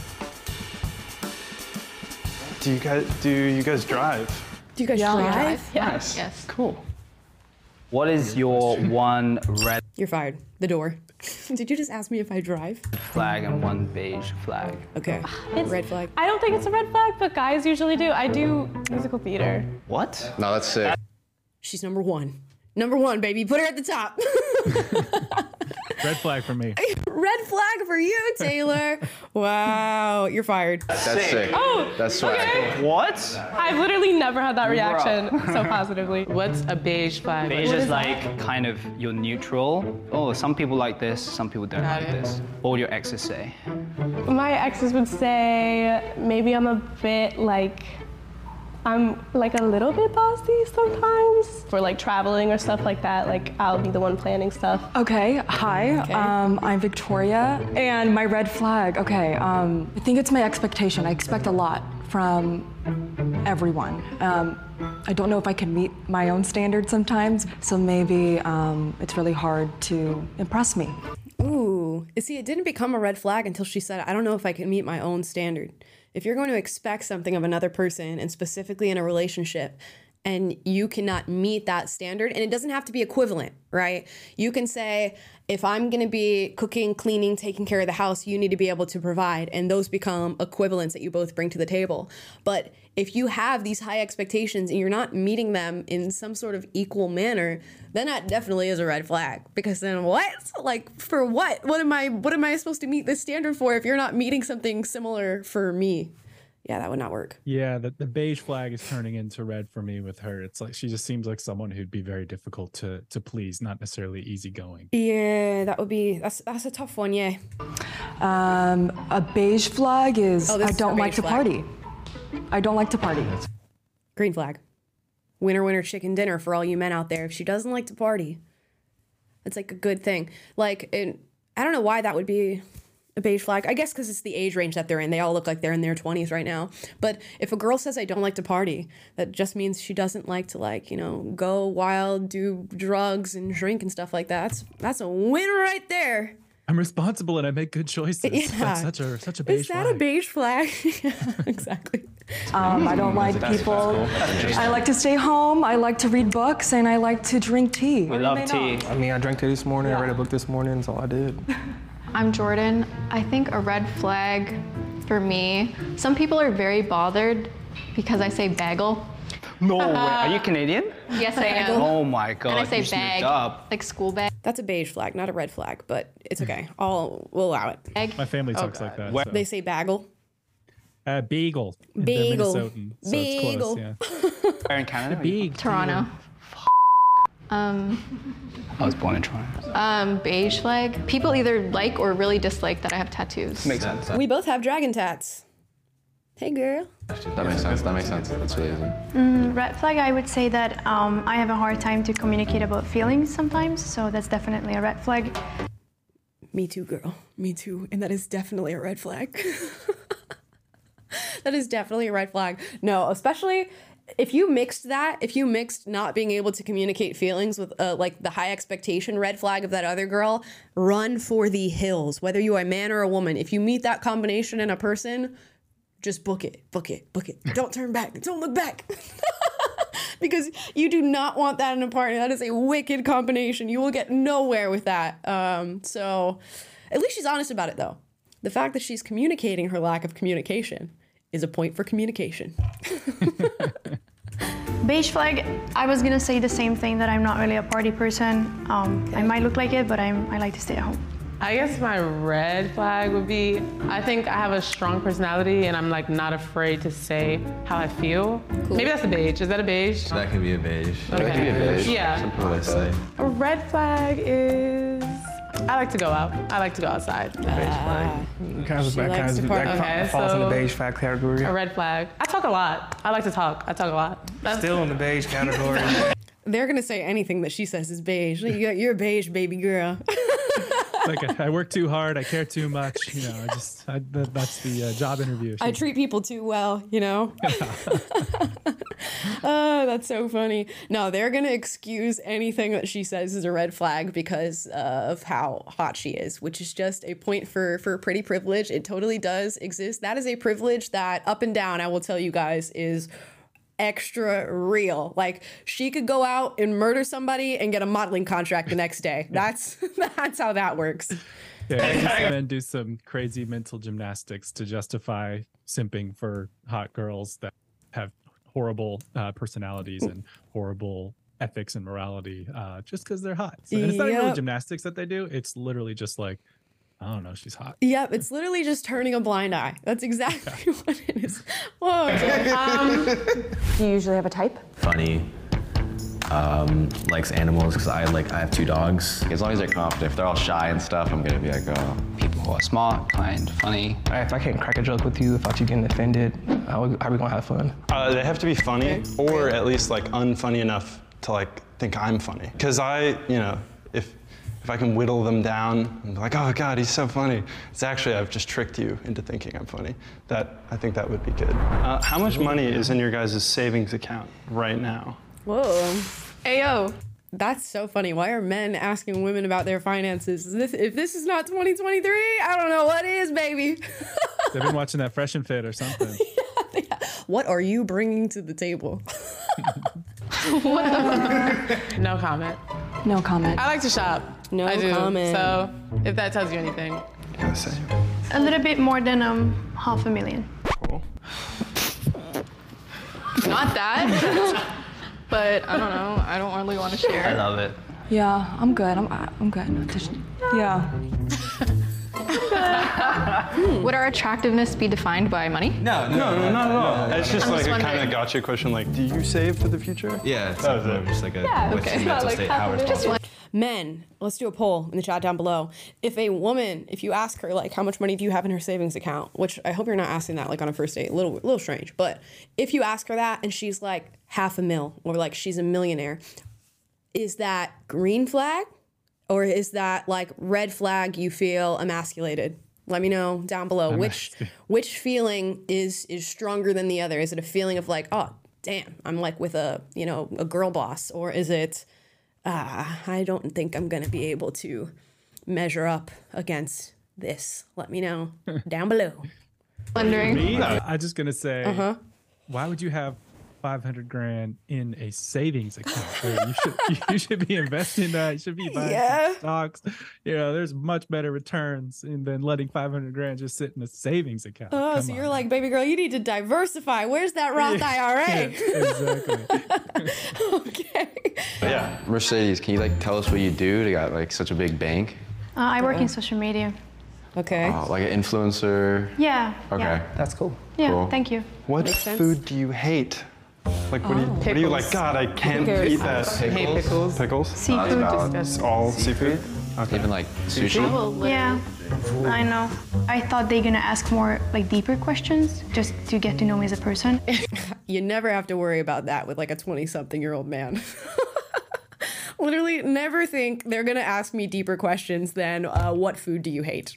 Do you guys drive? Do you guys drive? Yes. Yes. Cool. What is your one red You're fired. The door. Did you just ask me if I drive? flag and one beige flag? Okay. Red flag. I don't think it's a red flag, but guys usually do. I do musical theater. What? No, that's sick. She's number 1. Number 1, baby. Put her at the top. Red flag for me. Red flag for you, Taylor. Wow. You're fired. That's sick. Oh, That's swag. okay. What? I've literally never had that reaction so positively. What's a beige flag? Beige is like kind of your neutral. Oh, some people like this, some people don't like this. What would your exes say? My exes would say maybe I'm a bit like, I'm like a little bit bossy sometimes. For like traveling or stuff like that, like I'll be the one planning stuff. Okay, hi, I'm Victoria, and my red flag, okay, I think it's my expectation. I expect a lot from everyone. I don't know if I can meet my own standards sometimes, so maybe it's really hard to impress me. Ooh, see, it didn't become a red flag until she said, I don't know if I can meet my own standard. If you're going to expect something of another person, and specifically in a relationship, and you cannot meet that standard, and it doesn't have to be equivalent, right? You can say, if I'm gonna be cooking, cleaning, taking care of the house, you need to be able to provide, and those become equivalents that you both bring to the table. But if you have these high expectations and you're not meeting them in some sort of equal manner, then that definitely is a red flag. Because then what? Like, for what? What am I supposed to meet this standard for if you're not meeting something similar for me? Yeah, that would not work. Yeah, the beige flag is turning into red for me with her. It's like she just seems like someone who'd be very difficult to please, not necessarily easygoing. Yeah, that's a tough one, yeah. A beige flag is I don't like to flag. party. I don't like to party. Green flag. Winner, winner, chicken dinner for all you men out there. If she doesn't like to party, it's like a good thing. Like, I don't know why that would be a beige flag. I guess because it's the age range that they're in. They all look like they're in their 20s right now. But if a girl says, I don't like to party, that just means she doesn't like to, go wild, do drugs and drink and stuff like that. That's a win right there. I'm responsible and I make good choices. Yeah. That's such a beige flag. Is that a beige flag? Yeah, exactly. I don't like people. I like to stay home. I like to read books, and I like to drink tea. We love tea. I mean, I drank tea this morning. I read a book this morning. That's all I did. I'm Jordan. I think a red flag for me, some people are very bothered because I say bagel. No way. Are you Canadian? Yes, I am. Oh my God. And I say you snooped bag, up. like school bag. That's a beige flag, not a red flag, but it's okay. We'll allow it. My family talks like that. So. They say bagel. Beagle. They're Bagel. Minnesotan, so Bagel. it's close, yeah. Where in Canada? Big. Toronto. I was born in Toronto. Beige flag. People either like or really dislike that I have tattoos. Makes sense. We both have dragon tats. Hey, girl. That makes sense. That's really easy. Red flag, I would say that I have a hard time to communicate about feelings sometimes, so that's definitely a red flag. Me too, girl. Me too. And that is definitely a red flag. That is definitely a red flag. No, especially if you mixed not being able to communicate feelings with like the high expectation red flag of that other girl, run for the hills. Whether you are a man or a woman, if you meet that combination in a person, just book it. Don't turn back. Don't look back. Because you do not want that in a partner. That is a wicked combination. You will get nowhere with that. So at least she's honest about it, though. The fact that she's communicating her lack of communication is a point for communication. Beige flag, I was gonna say the same thing, that I'm not really a party person. I might look like it, but I like to stay at home. I guess my red flag would be, I think I have a strong personality and I'm like not afraid to say how I feel. Cool. Maybe that's a beige. Is that a beige? That can be a beige. Okay. That can be a beige. Yeah. Some people would say. A red flag is, I like to go out. I like to go outside. That falls in the beige flag category. A red flag. I talk a lot. I like to talk. I talk a lot. Still in the beige category. They're gonna say anything that she says is beige. You're beige, baby girl. Like I work too hard, I care too much. That's the job interview. I treat people too well, Oh, that's so funny. No, they're gonna excuse anything that she says is a red flag because of how hot she is, which is just a point for pretty privilege. It totally does exist. That is a privilege that up and down, I will tell you guys, is extra real. Like, she could go out and murder somebody and get a modeling contract the next day. That's how that works. Yeah, men do some crazy mental gymnastics to justify simping for hot girls that have horrible personalities and horrible ethics and morality just because they're hot. So, and it's not even really gymnastics that they do. It's literally just like, I don't know, she's hot. Yep, it's literally just turning a blind eye. That's exactly what it is. Whoa. Do you usually have a type? Funny. Likes animals because I have 2 dogs. As long as they're confident. If they're all shy and stuff, I'm gonna be like, oh. People who are smart, kind, funny. If I can't crack a joke with you without you getting offended, how are we gonna have fun? They have to be funny, or at least like unfunny enough to like think I'm funny. Because if if I can whittle them down and be like, oh God, he's so funny. It's actually, I've just tricked you into thinking I'm funny. I think that would be good. How much money is in your guys' savings account right now? Whoa. Ayo. That's so funny. Why are men asking women about their finances? If this is not 2023, I don't know what is, baby. They've been watching that Fresh and Fit or something. What are you bringing to the table? No comment. No comment. I like to shop. No I do. comment. So if that tells you anything. Yeah, same. A little bit more than $500,000. Cool. Not that. But I don't know. I don't really want to share. I love it. Yeah, I'm good. I'm good. Yeah. Would our attractiveness be defined by money? No, not at all. It's just like a kind of gotcha question, like, do you save for the future? Yeah, it's That was it. just like a Yeah, what's okay. your mental Like, state, half how of it. responsible. Men, let's do a poll in the chat down below. If a woman, if you ask her, like, how much money do you have in her savings account, which I hope you're not asking that, like, on a first date, a little strange, but if you ask her that and she's like $500,000 or like she's a millionaire, is that green flag or is that like red flag, you feel emasculated? Let me know down below which feeling is stronger than the other. Is it a feeling of like, oh, damn, I'm like with a girl boss, or is it, I don't think I'm going to be able to measure up against this? Let me know down below. Wondering. Me, I'm just going to say, Uh-huh. why would you have $500,000 in a savings account? You should be investing that. You should be buying some stocks. You know, there's much better returns than letting $500,000 just sit in a savings account. Oh, Come so on. you're like, baby girl, you need to diversify. Where's that Roth IRA? Exactly. Okay. Yeah. Mercedes, can you like tell us what you do to got like such a big bank? I work in social media. Okay. Like an influencer? Yeah. Okay. Yeah. That's cool. Yeah, Cool. thank you. What Makes sense. food do you hate? Like, what do you like? God, I can't Pickles. eat that. I hate pickles. Pickles? Seafood. It's all seafood? Okay. Even like sushi? Yeah, I know. I thought they're gonna ask more like deeper questions just to get to know me as a person. You never have to worry about that with like a 20-something-year-old man. Literally never think they're gonna ask me deeper questions than what food do you hate?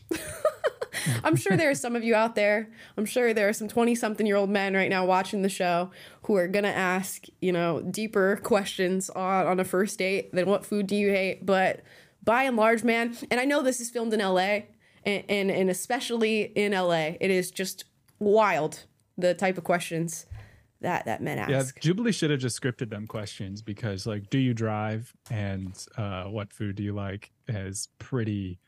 I'm sure there are some of you out there. I'm sure there are some 20-something-year-old men right now watching the show who are gonna ask, deeper questions on a first date than what food do you hate. But by and large, man, and I know this is filmed in LA, and especially in LA, it is just wild the type of questions that men ask. Yeah, Jubilee should have just scripted them questions because, like, do you drive and what food do you like is pretty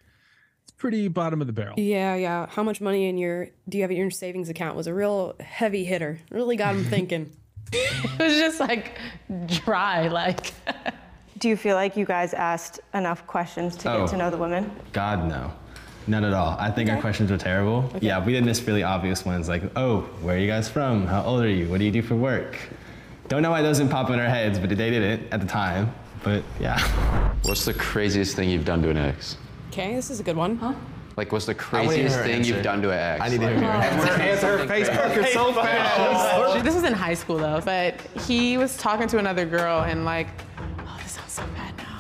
bottom of the barrel. Yeah. How much money do you have in your savings account was a real heavy hitter. Really got him thinking. It was just like dry, like. Do you feel like you guys asked enough questions to get to know the women? God, no. None at all. I think our questions were terrible. Okay. Yeah, we did miss really obvious ones like, oh, where are you guys from? How old are you? What do you do for work? Don't know why those didn't pop in our heads, but they did it at the time. But yeah. What's the craziest thing you've done to an ex? Okay, this is a good one. Huh? Like, what's the craziest thing you've done to an ex? I need to hear your Answer her Facebook so fast. This was in high school though, but he was talking to another girl and like, oh, this sounds so bad now.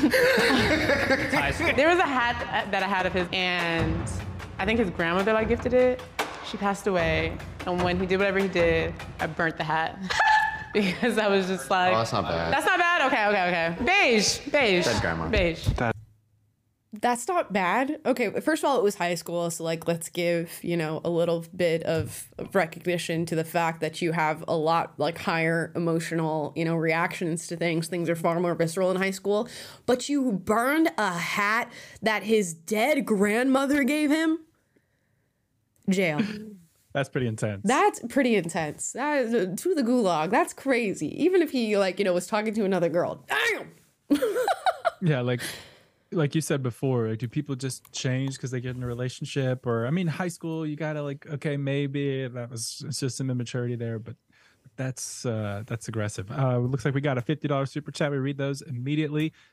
There was a hat that I had of his, and I think his grandmother like gifted it. She passed away, and when he did whatever he did, I burnt the hat. Because I was just like, Oh, that's not bad. That's not bad? Okay. Beige. Dead grandma. Beige. That's not bad. Okay, first of all, it was high school, so like let's give, a little bit of recognition to the fact that you have a lot like higher emotional, reactions to things. Things are far more visceral in high school. But you burned a hat that his dead grandmother gave him? Jail. That's pretty intense. That's pretty intense. That is to the gulag. That's crazy. Even if he was talking to another girl. Damn. Yeah, like you said before, like, do people just change because they get in a relationship? Or I mean, high school, you gotta okay, maybe it's just some immaturity there, but that's aggressive. It looks like we got a $50 super chat. We read those immediately.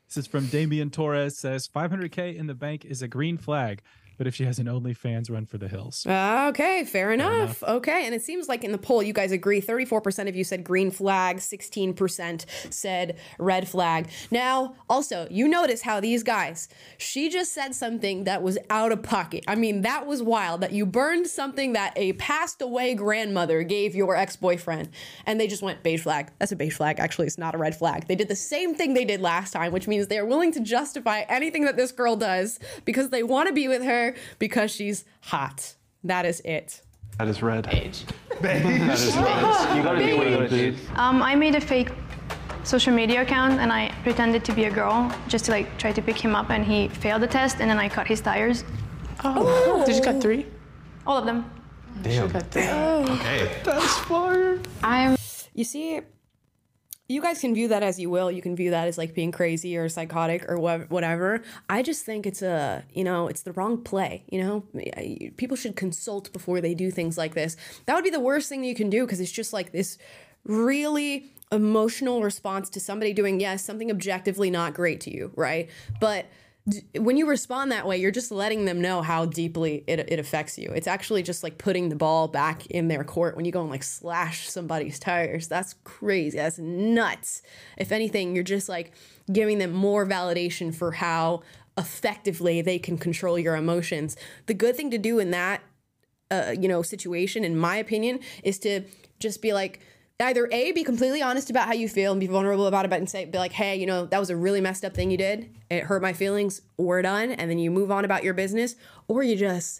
This is from Damian Torres. Says 500K in the bank is a green flag, but if she has an OnlyFans, run for the hills. Okay, fair enough. Okay, and it seems like in the poll you guys agree. 34% of you said green flag, 16% said red flag. Now, also, you notice how these guys, she just said something that was out of pocket. I mean, that was wild, that you burned something that a passed away grandmother gave your ex-boyfriend, and they just went beige flag. That's a beige flag. Actually, it's not a red flag. They did the same thing they did last time, which means they are willing to justify anything that this girl does because they want to be with her because she's hot. That is it. That is red. Beige. That is red. You gotta be with it. I made a fake social media account and I pretended to be a girl just to like try to pick him up, and he failed the test, and then I cut his tires. Oh. Did you cut 3? All of them. Damn. Okay. That's fire. You see, you guys can view that as you will. You can view that as like being crazy or psychotic or whatever. I just think it's it's the wrong play. People should consult before they do things like this. That would be the worst thing that you can do, because it's just like this really emotional response to somebody doing, yes, something objectively not great to you, right? But when you respond that way, you're just letting them know how deeply it affects you. It's actually just like putting the ball back in their court when you go and like slash somebody's tires. That's crazy. That's nuts. If anything, you're just like giving them more validation for how effectively they can control your emotions. The good thing to do in that, situation, in my opinion, is to just be like, either A, be completely honest about how you feel and be vulnerable about it, and be like, hey, that was a really messed up thing you did. It hurt my feelings. We're done. And then you move on about your business. Or you just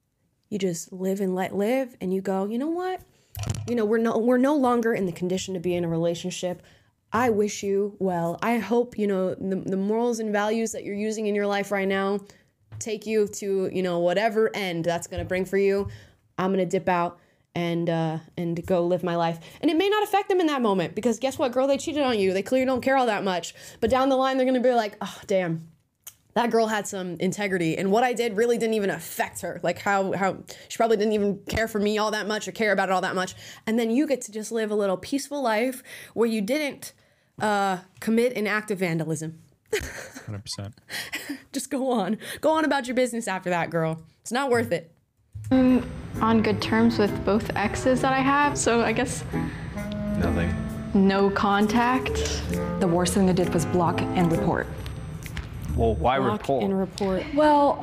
live and let live, and you go, you know what? We're no longer in the condition to be in a relationship. I wish you well. I hope, the morals and values that you're using in your life right now take you to, whatever end that's going to bring for you. I'm going to dip out and go live my life. And it may not affect them in that moment, because guess what, girl, they cheated on you. They clearly don't care all that much. But down the line, they're gonna be like, oh, damn, that girl had some integrity, and what I did really didn't even affect her. Like how she probably didn't even care for me all that much or care about it all that much. And then you get to just live a little peaceful life where you didn't commit an act of vandalism. 100%. Just go on about your business after that, girl. It's not worth it. I'm on good terms with both exes that I have, so I guess Nothing. no contact. The worst thing I did was block and report. Well, why Block report? and report. Well,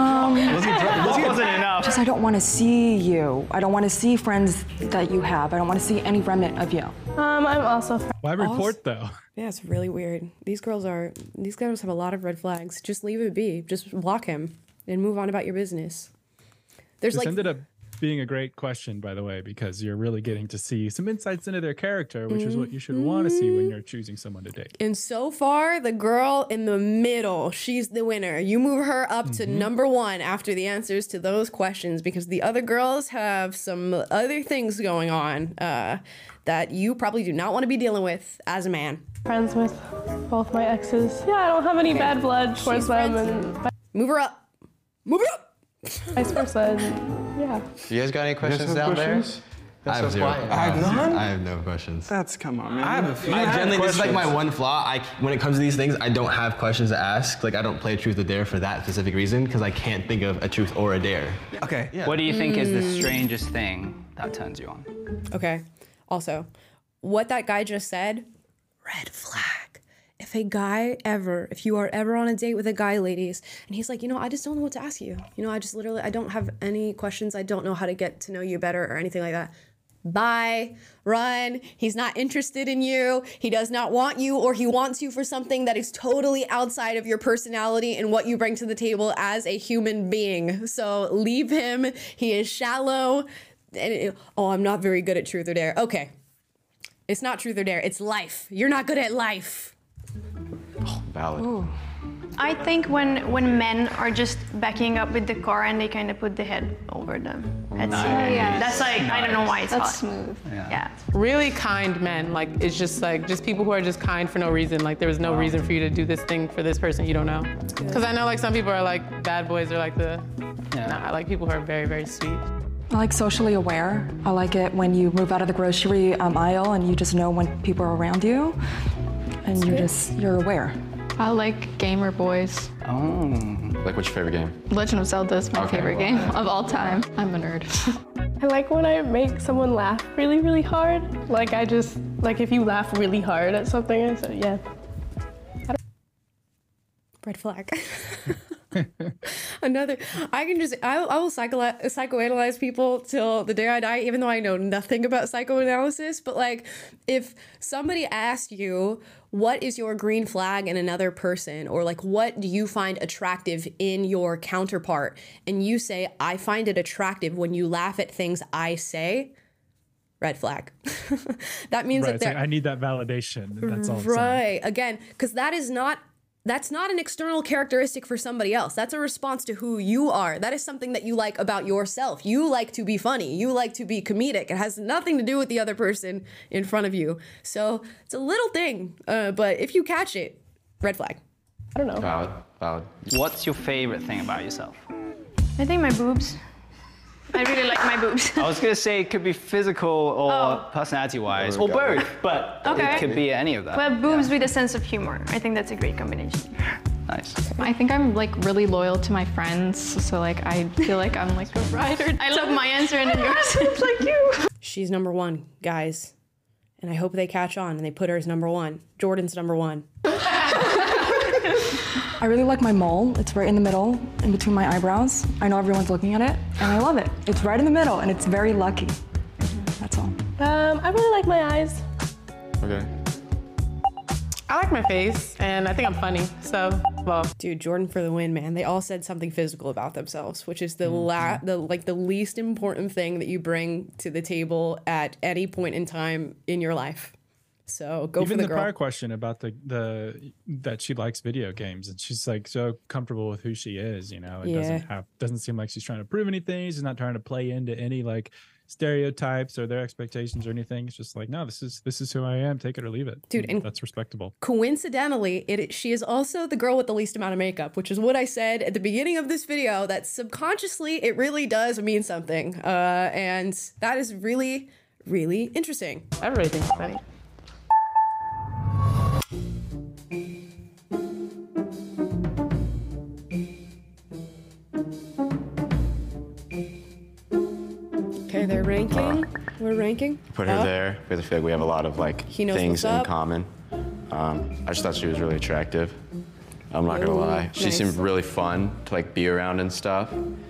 wasn't enough. just I don't want to see you. I don't want to see friends that you have. I don't want to see any remnant of you. I'm also. Why report though? Yeah, it's really weird. These girls have a lot of red flags. Just leave it be. Just block him and move on about your business. This ended up being a great question, by the way, because you're really getting to see some insights into their character, which is what you should want to see when you're choosing someone to date. And so far, the girl in the middle, she's the winner. You move her up to number 1 after the answers to those questions, because the other girls have some other things going on that you probably do not want to be dealing with as a man. Friends with both my exes. Yeah, I don't have any bad blood towards them, and move her up. Move her up. vice versa. Yeah. You guys got any questions down there? I have zero. I have none? I have no questions. That's, come on, man. I have a few. I generally, this is like my one flaw. When it comes to these things, I don't have questions to ask. Like, I don't play truth or dare for that specific reason, because I can't think of a truth or a dare. Okay. Yeah. What do you think is the strangest thing that turns you on? Okay. Also, what that guy just said, red flag. If you are ever on a date with a guy, ladies, and he's like, I just don't know what to ask you. I don't have any questions. I don't know how to get to know you better or anything like that. Bye, run. He's not interested in you. He does not want you, or he wants you for something that is totally outside of your personality and what you bring to the table as a human being. So leave him. He is shallow. I'm not very good at truth or dare. Okay. It's not truth or dare. It's life. You're not good at life. Valid. Ooh. I think when men are just backing up with the car and they kind of put the head over them. That's like, I don't know why it's That's hot. smooth. Yeah. Really kind men, like it's just people who are just kind for no reason. Like there was no reason for you to do this thing for this person you don't know. Because I know like some people are like bad boys or like I like people who are very, very sweet. I like socially aware. I like it when you move out of the grocery aisle and you just know when people are around you, and you're aware. I like gamer boys. Oh. Like, what's your favorite game? Legend of Zelda is my favorite game of all time. I'm a nerd. I like when I make someone laugh really, really hard. Like if you laugh really hard at something, so yeah. Red flag. Another, I will psychoanalyze people till the day I die, even though I know nothing about psychoanalysis. But like, if somebody asked you, what is your green flag in another person? Or like, what do you find attractive in your counterpart? And you say, I find it attractive when you laugh at things I say. Red flag. That means right, that like, I need that validation. That's all. Right. Again, because that's not an external characteristic for somebody else. That's a response to who you are. That is something that you like about yourself. You like to be funny. You like to be comedic. It has nothing to do with the other person in front of you. So it's a little thing, but if you catch it, red flag. I don't know. Valid. What's your favorite thing about yourself? I think my boobs. I really like my boobs. I was gonna say it could be physical or personality-wise, or both, but it could be any of that. Well, boobs with a sense of humor. I think that's a great combination. Nice. I think I'm like really loyal to my friends, so like I feel like I'm like a rider. I love my answer and then yours. It's like you. She's number one, guys. And I hope they catch on and they put her as number one. Jordan's number one. I really like my mole. It's right in the middle, in between my eyebrows. I know everyone's looking at it, and I love it. It's right in the middle, and it's very lucky. That's all. I really like my eyes. Okay. I like my face, and I think I'm funny, so, well. Dude, Jordan for the win, man. They all said something physical about themselves, which is the least important thing that you bring to the table at any point in time in your life. So go for the girl. Prior question about the that she likes video games, and she's like so comfortable with who she is, you know. It doesn't seem like she's trying to prove anything. She's not trying to play into any like stereotypes or their expectations or anything. It's just like, no, this is who I am. Take it or leave it, dude. And that's respectable. Coincidentally, she is also the girl with the least amount of makeup, which is what I said at the beginning of this video. That subconsciously, it really does mean something, and that is really, really interesting. I really think it's funny. Okay, they're ranking. We're ranking. Put her there because I feel like we have a lot of like things in common. I just thought she was really attractive. I'm not gonna lie. She seemed really fun to like be around and stuff.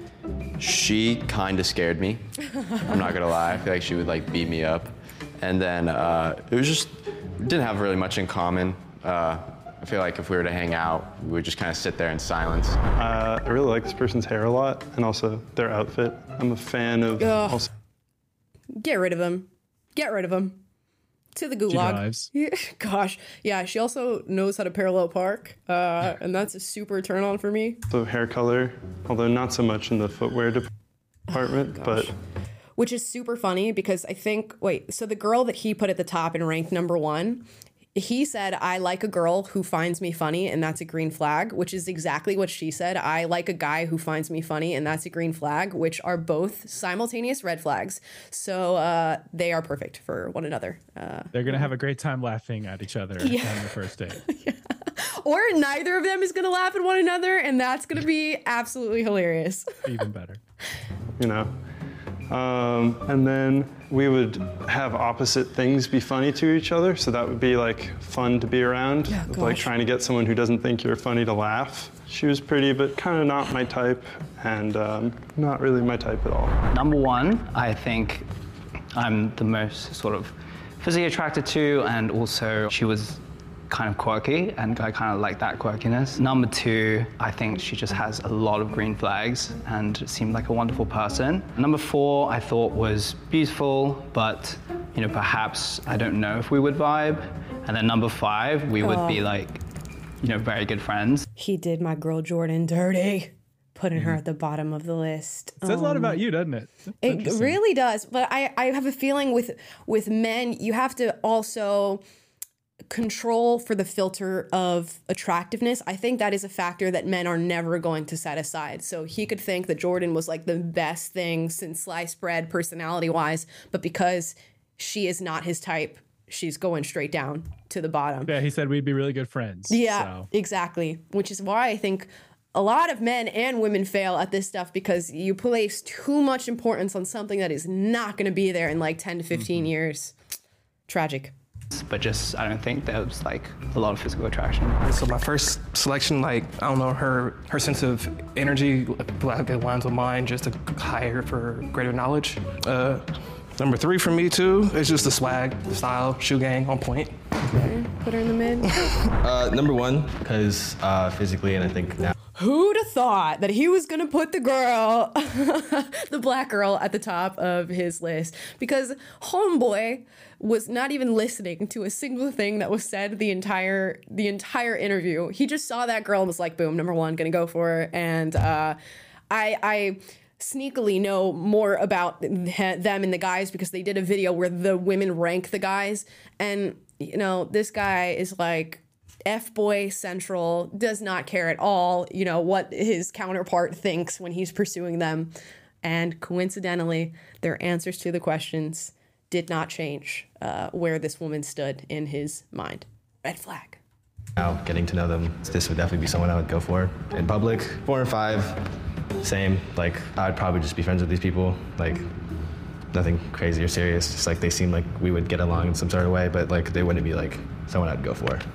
She kind of scared me. I'm not gonna lie. I feel like she would like beat me up. And then it was just, we didn't have really much in common. I feel like if we were to hang out, we would just kind of sit there in silence. I really like this person's hair a lot, and also their outfit. I'm a fan of. Also Get rid of him. Get rid of him. To the gulag. She Gosh, yeah. She also knows how to parallel park, and that's a super turn on for me. the hair color, although not so much in the footwear department, but. Which is super funny because I think, so the girl that he put at the top and ranked number one, he said, I like a girl who finds me funny, and that's a green flag, which is exactly what she said. I like a guy who finds me funny, and that's a green flag, which are both simultaneous red flags. So they are perfect for one another. They're going to have a great time laughing at each other on the first date. Or neither of them is going to laugh at one another, and that's going to be absolutely hilarious. Even better. You know. And then we would have opposite things be funny to each other, so that would be like fun to be around. Yeah, like trying to get someone who doesn't think you're funny to laugh. She was pretty, but kind of not my type, and not really my type at all. Number one, I think I'm the most sort of physically attracted to, and also she was kind of quirky, and I kind of like that quirkiness. Number two, I think she just has a lot of green flags and seemed like a wonderful person. Number four, I thought was beautiful, but you know, perhaps I don't know if we would vibe. And then number five, we would be like, you know, very good friends. He did my girl Jordan dirty, putting her at the bottom of the list. It says a lot about you, doesn't it? It really does. But I have a feeling with men, you have to also control for the filter of attractiveness. I think that is a factor that men are never going to set aside. So he could think that Jordan was like the best thing since sliced bread personality wise, but because she is not his type, she's going straight down to the bottom. Yeah, he said we'd be really good friends. Yeah, so. exactly. Which is why I think a lot of men and women fail at this stuff, because you place too much importance on something that is not going to be there in like 10 to 15 years. Tragic. But just, I don't think there was like a lot of physical attraction. So my first selection, like, I don't know, her sense of energy aligns with mine, just to hire for greater knowledge. Number 3 for me too is just the swag, the style, shoe gang on point. Okay, put her in the mid. Number 1, because physically, and I think now. Who'd have thought that he was gonna put the girl, the black girl, at the top of his list? Because homeboy was not even listening to a single thing that was said the entire interview. He just saw that girl and was like, boom, number 1, gonna go for her. And I sneakily know more about them and the guys because they did a video where the women rank the guys. And, you know, this guy is like F-boy central, does not care at all, you know, what his counterpart thinks when he's pursuing them. And coincidentally, their answers to the questions did not change where this woman stood in his mind. Red flag. Now, getting to know them, this would definitely be someone I would go for in public. 4 and 5, same. Like, I'd probably just be friends with these people. Like, nothing crazy or serious. Just like they seem like we would get along in some sort of way, but like they wouldn't be like someone I'd go for.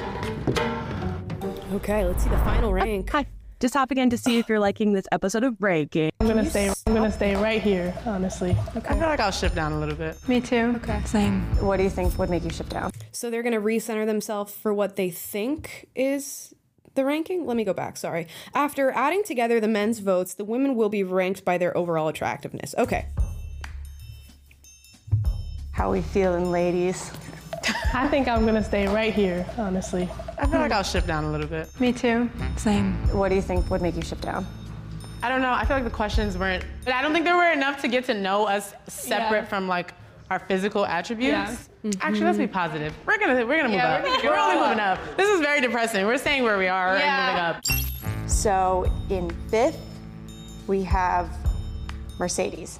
Okay, let's see the final rank. Hi. Just hopping in to see if you're liking this episode of Breaking. I'm gonna stay right here, honestly. Okay. I feel like I'll shift down a little bit. Me too. Okay. Same. What do you think would make you shift down? So they're gonna recenter themselves for what they think is the ranking? Let me go back, sorry. After adding together the men's votes, the women will be ranked by their overall attractiveness. Okay. How we feeling, ladies? I think I'm gonna stay right here, honestly. I feel like I'll shift down a little bit. Me too. Same. What do you think would make you shift down? I don't know. I feel like the questions weren't, but I don't think there were enough to get to know us separate from like our physical attributes. Yeah. Actually, let's be positive. We're gonna move up. We're only moving up. This is very depressing. We're staying where we are and moving up. So in 5th, we have Mercedes.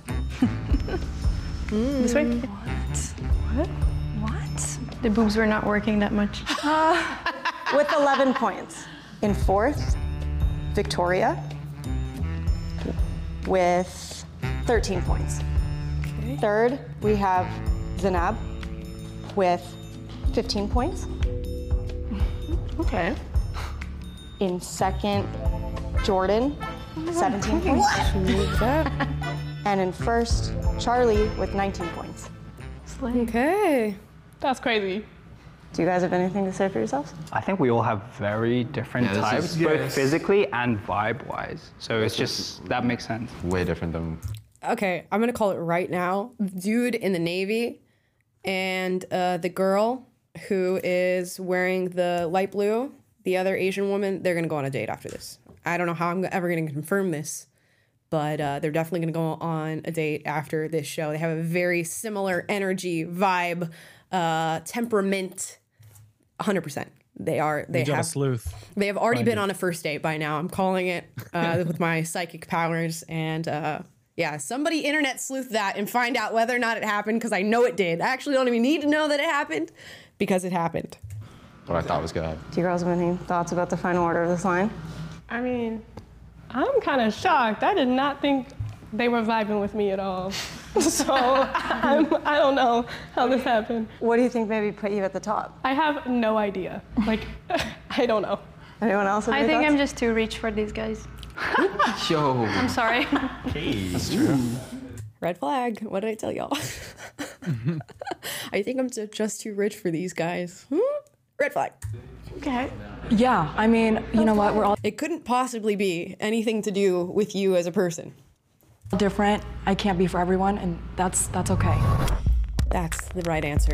This way? What? The boobs were not working that much. With 11 points. In 4th, Victoria with 13 points. Okay. 3rd, we have Zanab with 15 points. Okay. In 2nd, Jordan, 17 points. And in 1st, Charlie with 19 points. Okay. That's crazy. Do you guys have anything to say for yourselves? I think we all have very different types, both physically and vibe-wise. So it's just, that makes sense. Way different than... Okay, I'm gonna call it right now. Dude in the Navy and the girl who is wearing the light blue, the other Asian woman, they're gonna go on a date after this. I don't know how I'm ever gonna confirm this, but they're definitely gonna go on a date after this show. They have a very similar energy, vibe, temperament, 100%. They have a sleuth. They have already been on a first date by now. I'm calling it with my psychic powers. And yeah, somebody internet sleuth that and find out whether or not it happened, because I know it did. I actually don't even need to know that it happened because it happened. What I thought was good. Do you girls have any thoughts about the final order of this line? I mean, I'm kind of shocked. I did not think they were vibing with me at all. So I don't know how this happened. What do you think maybe put you at the top? I have no idea. Like, I don't know. Anyone else? I think I'm just too rich for these guys. Yo. I'm sorry. Hey. That's true. Red flag. What did I tell y'all? I think I'm just too rich for these guys. Red flag. Okay. Yeah, I mean, you know what? We're all It couldn't possibly be anything to do with you as a person. different. I can't be for everyone, and that's okay. That's the right answer.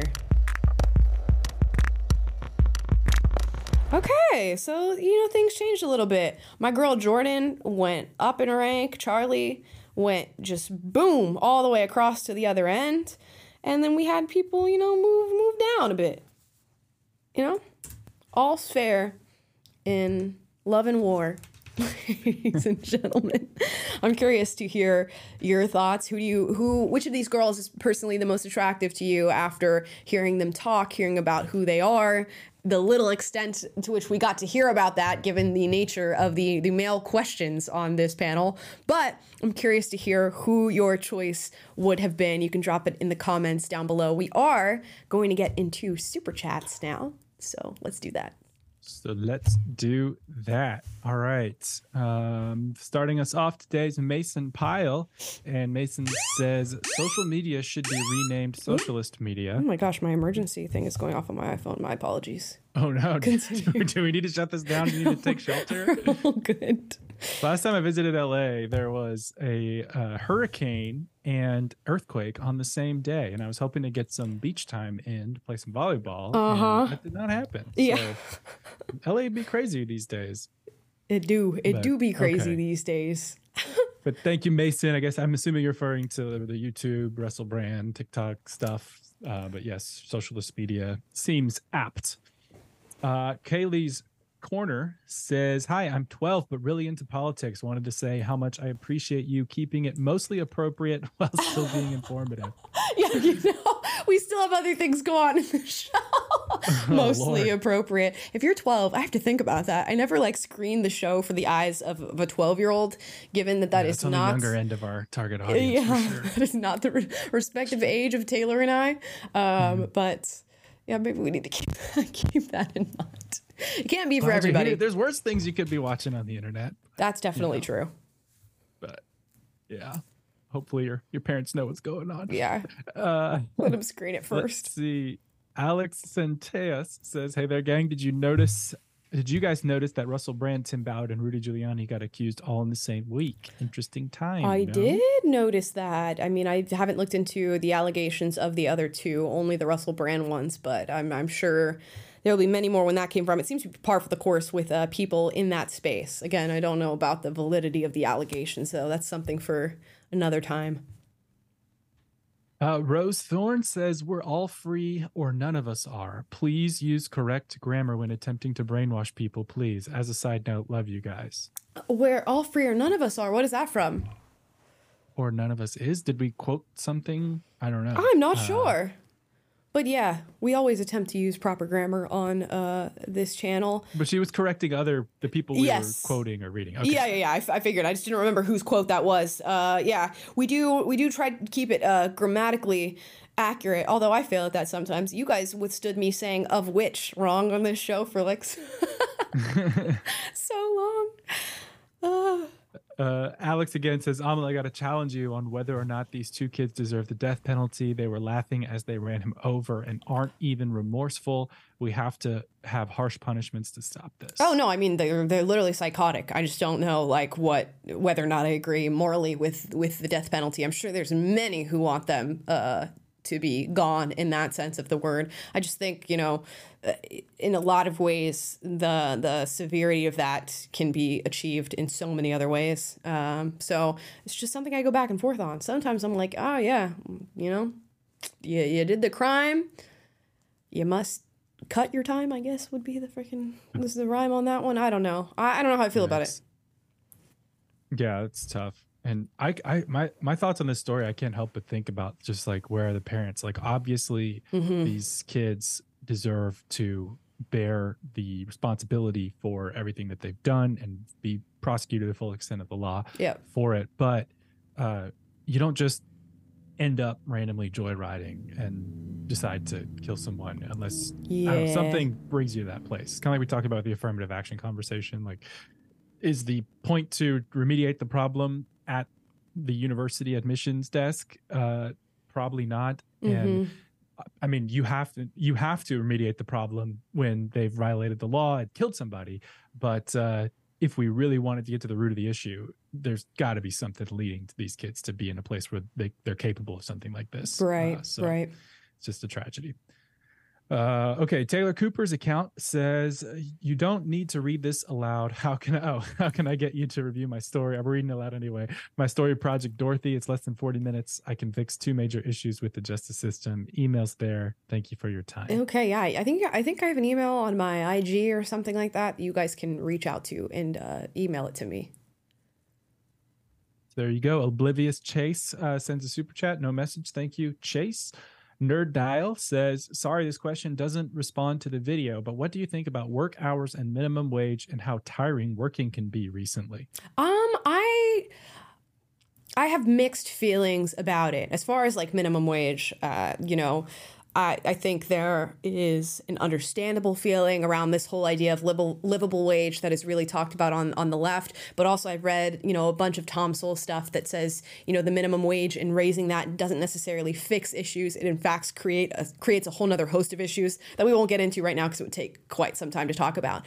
Okay, so, things changed a little bit. My girl Jordan went up in rank. Charlie went just boom all the way across to the other end. And then we had people, move down a bit. All's fair in love and war. Ladies and gentlemen, I'm curious to hear your thoughts. Which of these girls is personally the most attractive to you after hearing them talk, hearing about who they are, the little extent to which we got to hear about that, given the nature of the male questions on this panel. But I'm curious to hear who your choice would have been. You can drop it in the comments down below. We are going to get into super chats now, so let's do that. So let's do that. All right. Starting us off today is Mason Pyle. And Mason says, social media should be renamed socialist media. Oh my gosh, my emergency thing is going off on my iPhone. My apologies. Oh no. Do we need to shut this down? Do you need to take shelter? Oh, good. Last time I visited LA, there was a hurricane and earthquake on the same day. And I was hoping to get some beach time in to play some volleyball. And that did not happen. Yeah. So LA be crazy these days. It do be crazy these days. But thank you, Mason. I guess I'm assuming you're referring to the YouTube, Russell Brand, TikTok stuff. But yes, socialist media seems apt. Kaylee's Corner says, hi, I'm 12 but really into politics. Wanted to say how much I appreciate you keeping it mostly appropriate while still being informative. Yeah, we still have other things go on in the show. Mostly appropriate. If you're 12, I have to think about that. I never screen the show for the eyes of a 12-year-old, given that is on not the younger end of our target audience. Yeah, for sure. That is not the respective age of Taylor and I. But yeah, maybe we need to keep that in mind. It can't be for everybody. There's worse things you could be watching on the internet. That's definitely true. But yeah, hopefully your parents know what's going on. Yeah. Let them screen it first. Let's see. Alex Centeas says, hey there, gang. Did you guys notice that Russell Brand, Tim Bowd, and Rudy Giuliani got accused all in the same week? Interesting time. I did notice that. I mean, I haven't looked into the allegations of the other two, only the Russell Brand ones, but I'm sure there will be many more when that came from. It seems to be par for the course with people in that space. Again, I don't know about the validity of the allegations, though. That's something for another time. Rose Thorne says, we're all free or none of us are. Please use correct grammar when attempting to brainwash people, please. As a side note, love you guys. We're all free or none of us are. What is that from? Or none of us is? Did we quote something? I don't know. I'm not sure. But yeah, we always attempt to use proper grammar on this channel. But she was correcting the people we were quoting or reading. Okay. Yeah. I figured. I just didn't remember whose quote that was. Yeah, we do try to keep it grammatically accurate, although I fail at that sometimes. You guys withstood me saying "of which" wrong on this show for so long. Alex again says, Amal, I got to challenge you on whether or not these two kids deserve the death penalty. They were laughing as they ran him over and aren't even remorseful. We have to have harsh punishments to stop this. Oh, no, I mean, they're literally psychotic. I just don't know, whether or not I agree morally with the death penalty. I'm sure there's many who want them to be gone in that sense of the word. I just think, in a lot of ways, the severity of that can be achieved in so many other ways. So it's just something I go back and forth on. Sometimes I'm like, oh yeah, you did the crime. You must cut your time, I guess would be this is the rhyme on that one. I don't know. I don't know how I feel about it. Yeah, it's tough. And my thoughts on this story, I can't help but think about just where are the parents? Obviously these kids deserve to bear the responsibility for everything that they've done and be prosecuted to the full extent of the law for it. But you don't just end up randomly joyriding and decide to kill someone unless something brings you to that place. Kind of like we talked about the affirmative action conversation. Is the point to remediate the problem at the university admissions desk? Probably not. And I mean, you have to remediate the problem when they've violated the law and killed somebody. But if we really wanted to get to the root of the issue, there's got to be something leading to these kids to be in a place where they're capable of something like this. Right. Right. It's just a tragedy. Okay, Taylor Cooper's account says, you don't need to read this aloud. How can I get you to review my story? I'm reading it aloud anyway. My story, Project Dorothy. It's less than 40 minutes. I can fix 2 major issues with the justice system. Email's there. Thank you for your time. Okay, yeah, I think I have an email on my IG or something like that. You guys can reach out to and email it to me. There you go. Oblivious Chase sends a super chat. No message. Thank you, Chase. Nerd Dial says, sorry, this question doesn't respond to the video, but what do you think about work hours and minimum wage and how tiring working can be recently? I have mixed feelings about it. As far as like minimum wage, I think there is an understandable feeling around this whole idea of livable wage that is really talked about on the left. But also I've read, a bunch of Tom Sowell stuff that says, the minimum wage and raising that doesn't necessarily fix issues. It in fact creates a whole nother host of issues that we won't get into right now because it would take quite some time to talk about.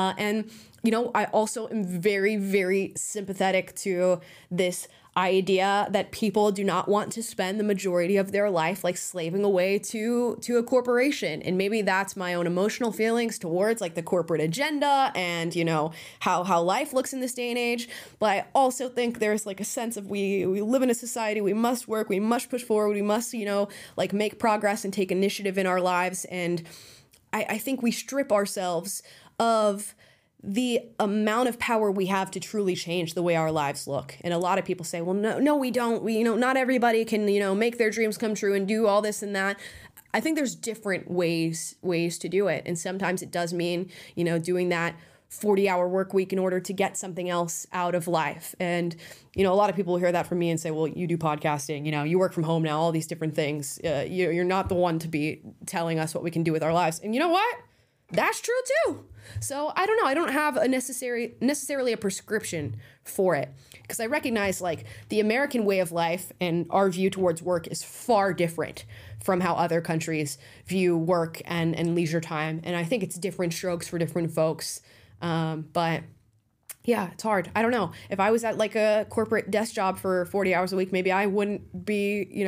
I also am very, very sympathetic to this idea that people do not want to spend the majority of their life like slaving away to a corporation. And maybe that's my own emotional feelings towards like the corporate agenda and, how life looks in this day and age. But I also think there's like a sense of we live in a society, we must work, we must push forward, we must, make progress and take initiative in our lives. And I think we strip ourselves of the amount of power we have to truly change the way our lives look. And a lot of people say, well, no, we don't. Not everybody can, make their dreams come true and do all this and that. I think there's different ways to do it. And sometimes it does mean, doing that 40-hour work week in order to get something else out of life. And, a lot of people hear that from me and say, well, you do podcasting, you work from home now, all these different things. You're not the one to be telling us what we can do with our lives. And you know what? That's true too. So I don't know. I don't have a necessarily a prescription for it because I recognize like the American way of life and our view towards work is far different from how other countries view work and leisure time. And I think it's different strokes for different folks. But yeah, it's hard. I don't know. If I was at like a corporate desk job for 40 hours a week, maybe I wouldn't be,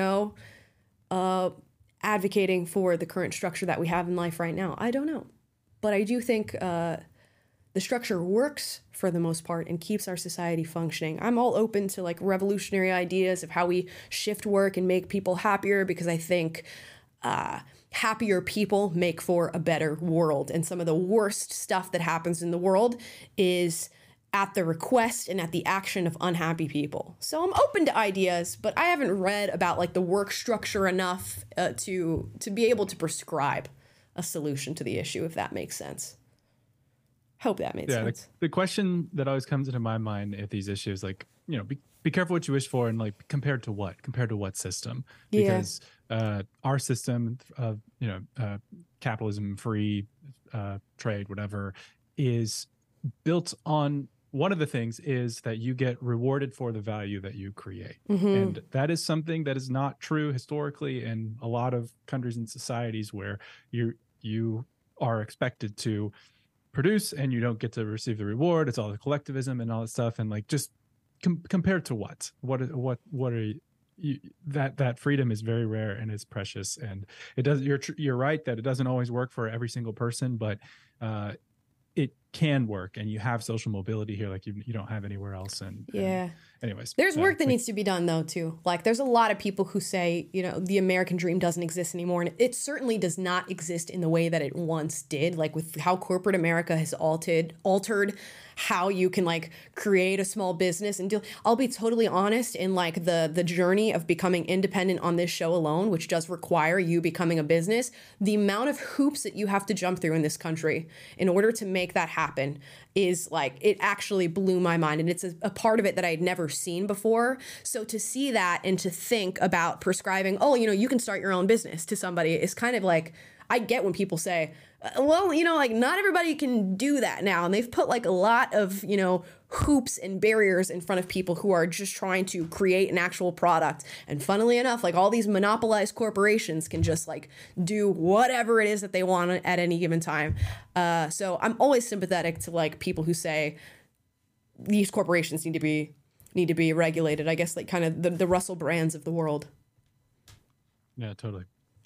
advocating for the current structure that we have in life right now. I don't know. But I do think the structure works for the most part and keeps our society functioning. I'm all open to like revolutionary ideas of how we shift work and make people happier because I think happier people make for a better world. And some of the worst stuff that happens in the world is at the request and at the action of unhappy people. So I'm open to ideas, but I haven't read about like the work structure enough to be able to prescribe a solution to the issue, if that makes sense. Hope that made sense. The question that always comes into my mind at these issues, like, be careful what you wish for and like compared to what system? Because our system of, capitalism, free trade, whatever, is built on one of the things is that you get rewarded for the value that you create. Mm-hmm. And that is something that is not true historically in a lot of countries and societies where you are expected to produce and you don't get to receive the reward. It's all the collectivism and all that stuff. And like, just compared to what are you, that freedom is very rare and it's precious. And it does, you're right that it doesn't always work for every single person, but it can work, and you have social mobility here like you don't have anywhere else. And anyways, there's work that needs to be done though too. Like there's a lot of people who say the American dream doesn't exist anymore, and it certainly does not exist in the way that it once did. Like with how corporate America has altered how you can like create a small business and deal. I'll be totally honest, in like the journey of becoming independent on this show alone, which does require you becoming a business, the amount of hoops that you have to jump through in this country in order to make that happen is like, it actually blew my mind. And it's a part of it that I had never seen before. So to see that and to think about prescribing, you can start your own business to somebody is kind of like, I get when people say, well, like not everybody can do that now. And they've put like a lot of, hoops and barriers in front of people who are just trying to create an actual product. And funnily enough, like all these monopolized corporations can just like do whatever it is that they want at any given time. So I'm always sympathetic to like people who say these corporations need to be regulated. I guess like kind of the Russell Brands of the world. Yeah, totally.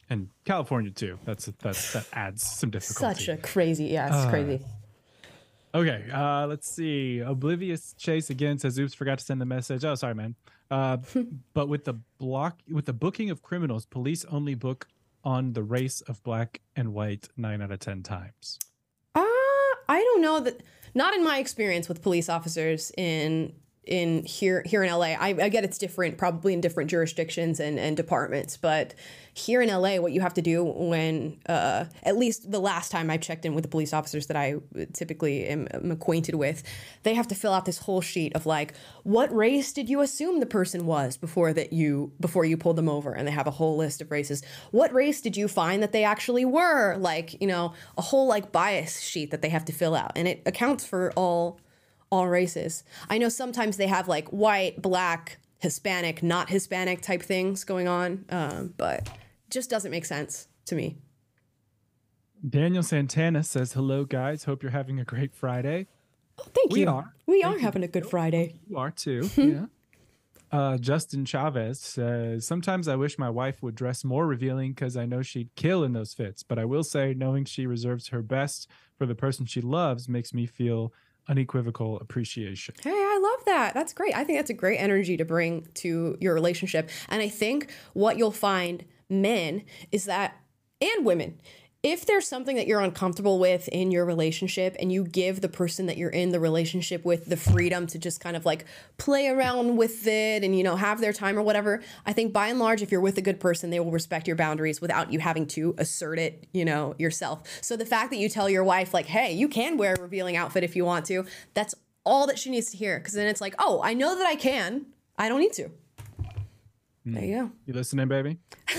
And California too. That adds some difficulty. Such a crazy, it's crazy. Okay, let's see. Oblivious Chase again says, "Oops, forgot to send the message." Oh, sorry, man. But with the booking of criminals, police only book on the race of black and white 9 out of 10 times. I don't know that. Not in my experience with police officers in here in LA. I get it's different, probably in different jurisdictions and departments, but here in LA, what you have to do when, at least the last time I checked in with the police officers that I typically am acquainted with, they have to fill out this whole sheet of like, what race did you assume the person was before you pulled them over? And they have a whole list of races. What race did you find that they actually were? Like, a whole like bias sheet that they have to fill out, and it accounts for all races. I know sometimes they have like white, black, Hispanic, not Hispanic type things going on, but it just doesn't make sense to me. Daniel Santana says, "Hello, guys. Hope you're having a great Friday." Oh, thank you. We are having a good Friday. You are too. Yeah. Justin Chavez says, "Sometimes I wish my wife would dress more revealing because I know she'd kill in those fits. But I will say, knowing she reserves her best for the person she loves makes me feel unequivocal appreciation." Hey, I love that. That's great. I think that's a great energy to bring to your relationship. And I think what you'll find, men, is that, and women, if there's something that you're uncomfortable with in your relationship and you give the person that you're in the relationship with the freedom to just kind of like play around with it and, have their time or whatever, I think by and large, if you're with a good person, they will respect your boundaries without you having to assert it, yourself. So the fact that you tell your wife like, hey, you can wear a revealing outfit if you want to, that's all that she needs to hear. Because then it's like, oh, I know that I can. I don't need to. There you go. You listening, baby?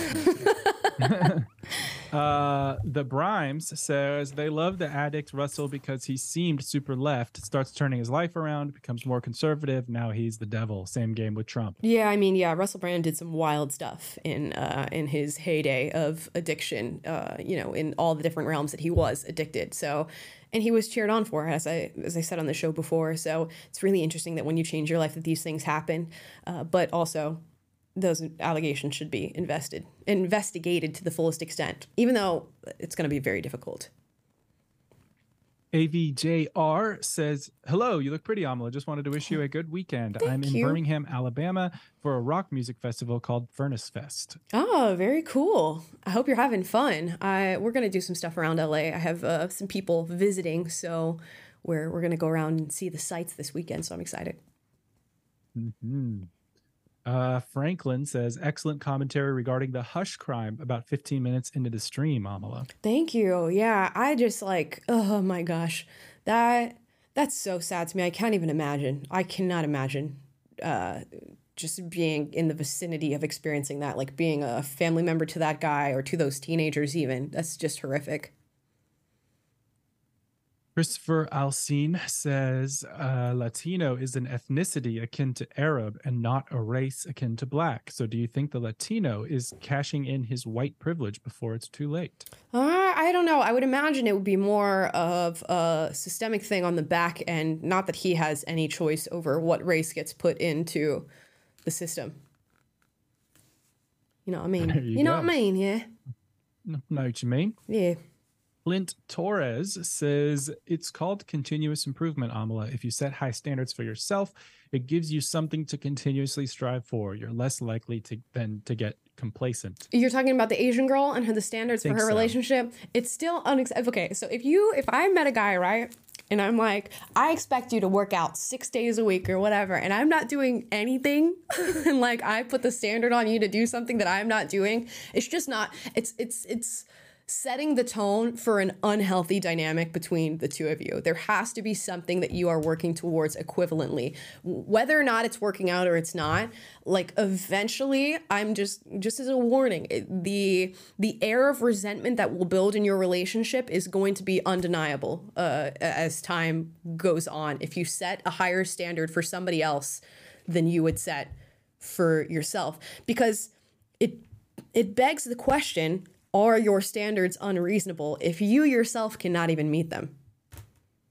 The Brimes says they love the addict Russell because he seemed super left, starts turning his life around, becomes more conservative. Now he's the devil. Same game with Trump. Yeah, I mean, Russell Brand did some wild stuff in his heyday of addiction, in all the different realms that he was addicted. So, and he was cheered on for, as I said on the show before. So it's really interesting that when you change your life that these things happen, but also those allegations should be investigated to the fullest extent, even though it's going to be very difficult. AVJR says, "Hello, you look pretty, Amala. Just wanted to wish you a good weekend. I'm in Birmingham, Alabama for a rock music festival called Furnace Fest." Oh, very cool. I hope you're having fun. We're going to do some stuff around LA. I have some people visiting, so we're going to go around and see the sights this weekend, so I'm excited. Mm-hmm. Franklin says, "Excellent commentary regarding the Hush crime about 15 minutes into the stream, Amala." Thank you. Yeah, I just oh my gosh, that's so sad to me. I can't even imagine. I cannot imagine just being in the vicinity of experiencing that, like being a family member to that guy or to those teenagers even. That's just horrific. Christopher Alcine says, Latino is an ethnicity akin to Arab and not a race akin to black. So do you think the Latino is cashing in his white privilege before it's too late? I don't know. I would imagine it would be more of a systemic thing on the back end, not that he has any choice over what race gets put into the system. You know what I mean? You know what I mean, yeah? Know what you mean? Yeah. Clint Torres says, "It's called continuous improvement, Amala. If you set high standards for yourself, it gives you something to continuously strive for. You're less likely to get complacent." You're talking about the Asian girl and the standards for her relationship. It's still unacceptable. Okay, so if I met a guy, right, and I'm like, I expect you to work out 6 days a week or whatever, and I'm not doing anything, and like I put the standard on you to do something that I'm not doing, it's just not. It's setting the tone for an unhealthy dynamic between the two of you. There has to be something that you are working towards equivalently. Whether or not it's working out or it's not, like eventually, I'm just as a warning, the air of resentment that will build in your relationship is going to be undeniable as time goes on. If you set a higher standard for somebody else than you would set for yourself, because it begs the question, are your standards unreasonable if you yourself cannot even meet them?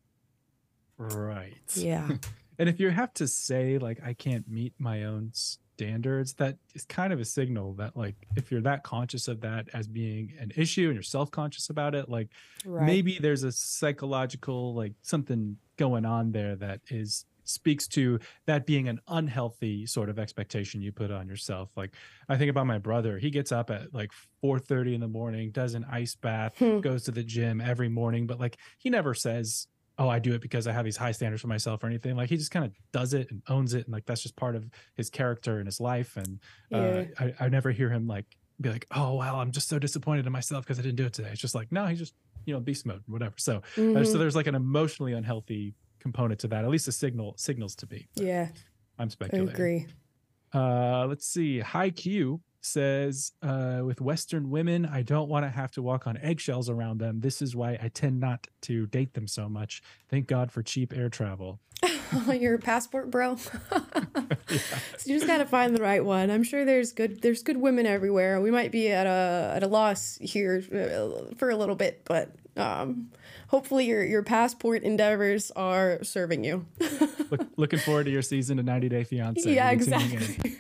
Right. Yeah. And if you have to say, like, I can't meet my own standards, that is kind of a signal that, like, if you're that conscious of that as being an issue and you're self-conscious about it, like maybe there's a psychological, like, something going on there that speaks to that being an unhealthy sort of expectation you put on yourself. Like, I think about my brother. He gets up at like 4:30 in the morning, does an ice bath, goes to the gym every morning, but like he never says, oh, I do it because I have these high standards for myself or anything. Like, he just kind of does it and owns it, and like that's just part of his character and his life. And I never hear him like be like, oh wow, I'm just so disappointed in myself because I didn't do it today. It's just like, no, he's just, beast mode, whatever. So so there's like an emotionally unhealthy component to that, at least signals to be. Yeah, I'm speculating. I agree. Let's see. High Q says, with Western women, I don't want to have to walk on eggshells around them. This is why I tend not to date them so much. Thank God for cheap air travel. Your passport, bro. So you just gotta find the right one. I'm sure there's good women everywhere. We might be at a loss here for a little bit, but hopefully your passport endeavors are serving you. Looking forward to your season of 90 Day Fiancé. Yeah, exactly.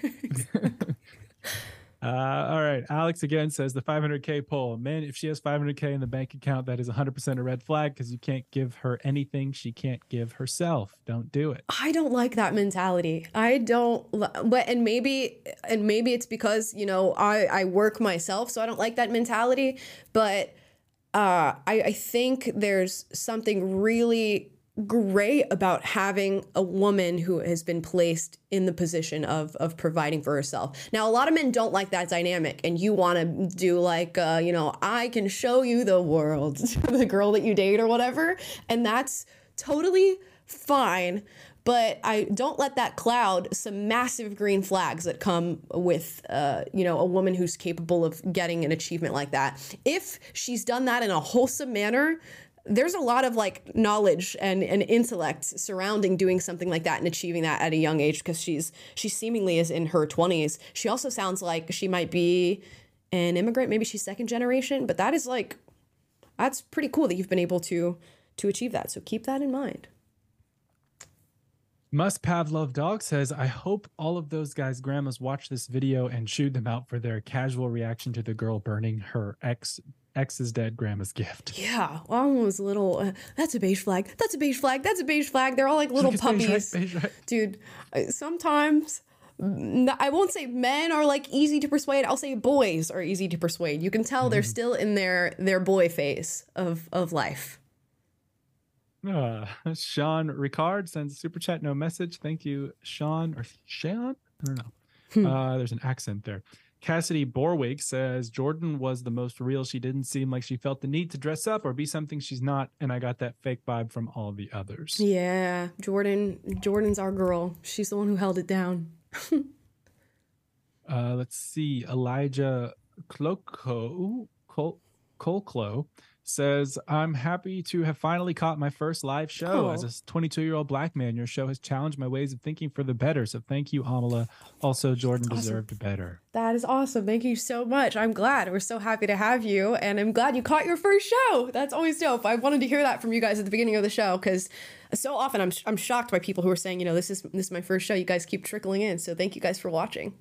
All right. Alex again says the 500K poll. Man, if she has 500K in the bank account, that is 100% a red flag because you can't give her anything she can't give herself. Don't do it. I don't like that mentality. I don't. But and maybe it's because I work myself, so I don't like that mentality. But I think there's something really great about having a woman who has been placed in the position of providing for herself. Now, a lot of men don't like that dynamic, and you want to do like, I can show you the world to the girl that you date or whatever, and that's totally fine. But I don't let that cloud some massive green flags that come with, a woman who's capable of getting an achievement like that. If she's done that in a wholesome manner, there's a lot of like knowledge and intellect surrounding doing something like that and achieving that at a young age, because she seemingly is in her 20s. She also sounds like she might be an immigrant. Maybe she's second generation, but that's pretty cool that you've been able to achieve that. So keep that in mind. Must Pavlov Dog says, I hope all of those guys' grandmas watch this video and chewed them out for their casual reaction to the girl burning her ex's dead grandma's gift. Yeah, one was a little, that's a beige flag, that's a beige flag, that's a beige flag. They're all like little puppies. Beige, right? Dude, sometimes, I won't say men are like easy to persuade, I'll say boys are easy to persuade. You can tell they're still in their boy phase of life. Sean Ricard sends a super chat, no message. Thank you, Sean. Or Sean? I don't know. There's an accent there. Cassidy Borwig says, Jordan was the most real. She didn't seem like she felt the need to dress up or be something she's not, and I got that fake vibe from all the others. Yeah, Jordan's our girl. She's the one who held it down. Let's see. Elijah Colclo says, I'm happy to have finally caught my first live show. As a 22-year-old black man, your show has challenged my ways of thinking for the better. So thank you, Amala. Also, Jordan deserved better. That is awesome. Thank you so much. I'm glad. We're so happy to have you. And I'm glad you caught your first show. That's always dope. I wanted to hear that from you guys at the beginning of the show, because so often I'm shocked by people who are saying, this is my first show. You guys keep trickling in. So thank you guys for watching.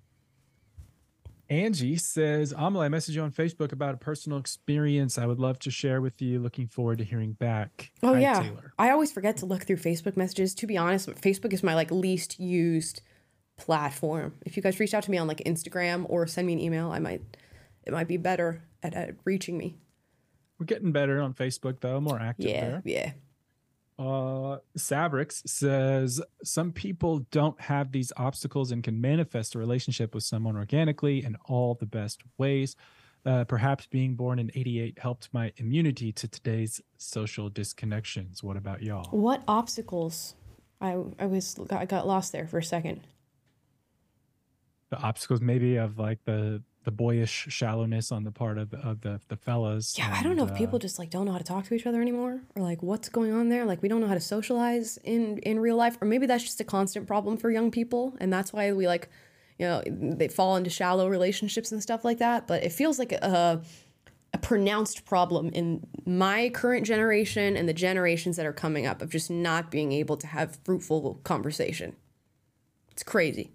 Angie says, Amala, I messaged you on Facebook about a personal experience I would love to share with you. Looking forward to hearing back. Oh, Hi, yeah. Taylor. I always forget to look through Facebook messages. To be honest, Facebook is my least used platform. If you guys reach out to me on Instagram or send me an email, it might be better at reaching me. We're getting better on Facebook, though. More active there. Yeah. Sabrix says, some people don't have these obstacles and can manifest a relationship with someone organically in all the best ways. Perhaps being born in '88 helped my immunity to today's social disconnections. What about y'all? What obstacles? I got lost there for a second. The obstacles maybe of the boyish shallowness on the part of the fellas. Yeah, I don't know if people just don't know how to talk to each other anymore, or what's going on there. We don't know how to socialize in real life, or maybe that's just a constant problem for young people, and that's why we they fall into shallow relationships and stuff like that. But it feels like a pronounced problem in my current generation and the generations that are coming up of just not being able to have fruitful conversation. It's crazy.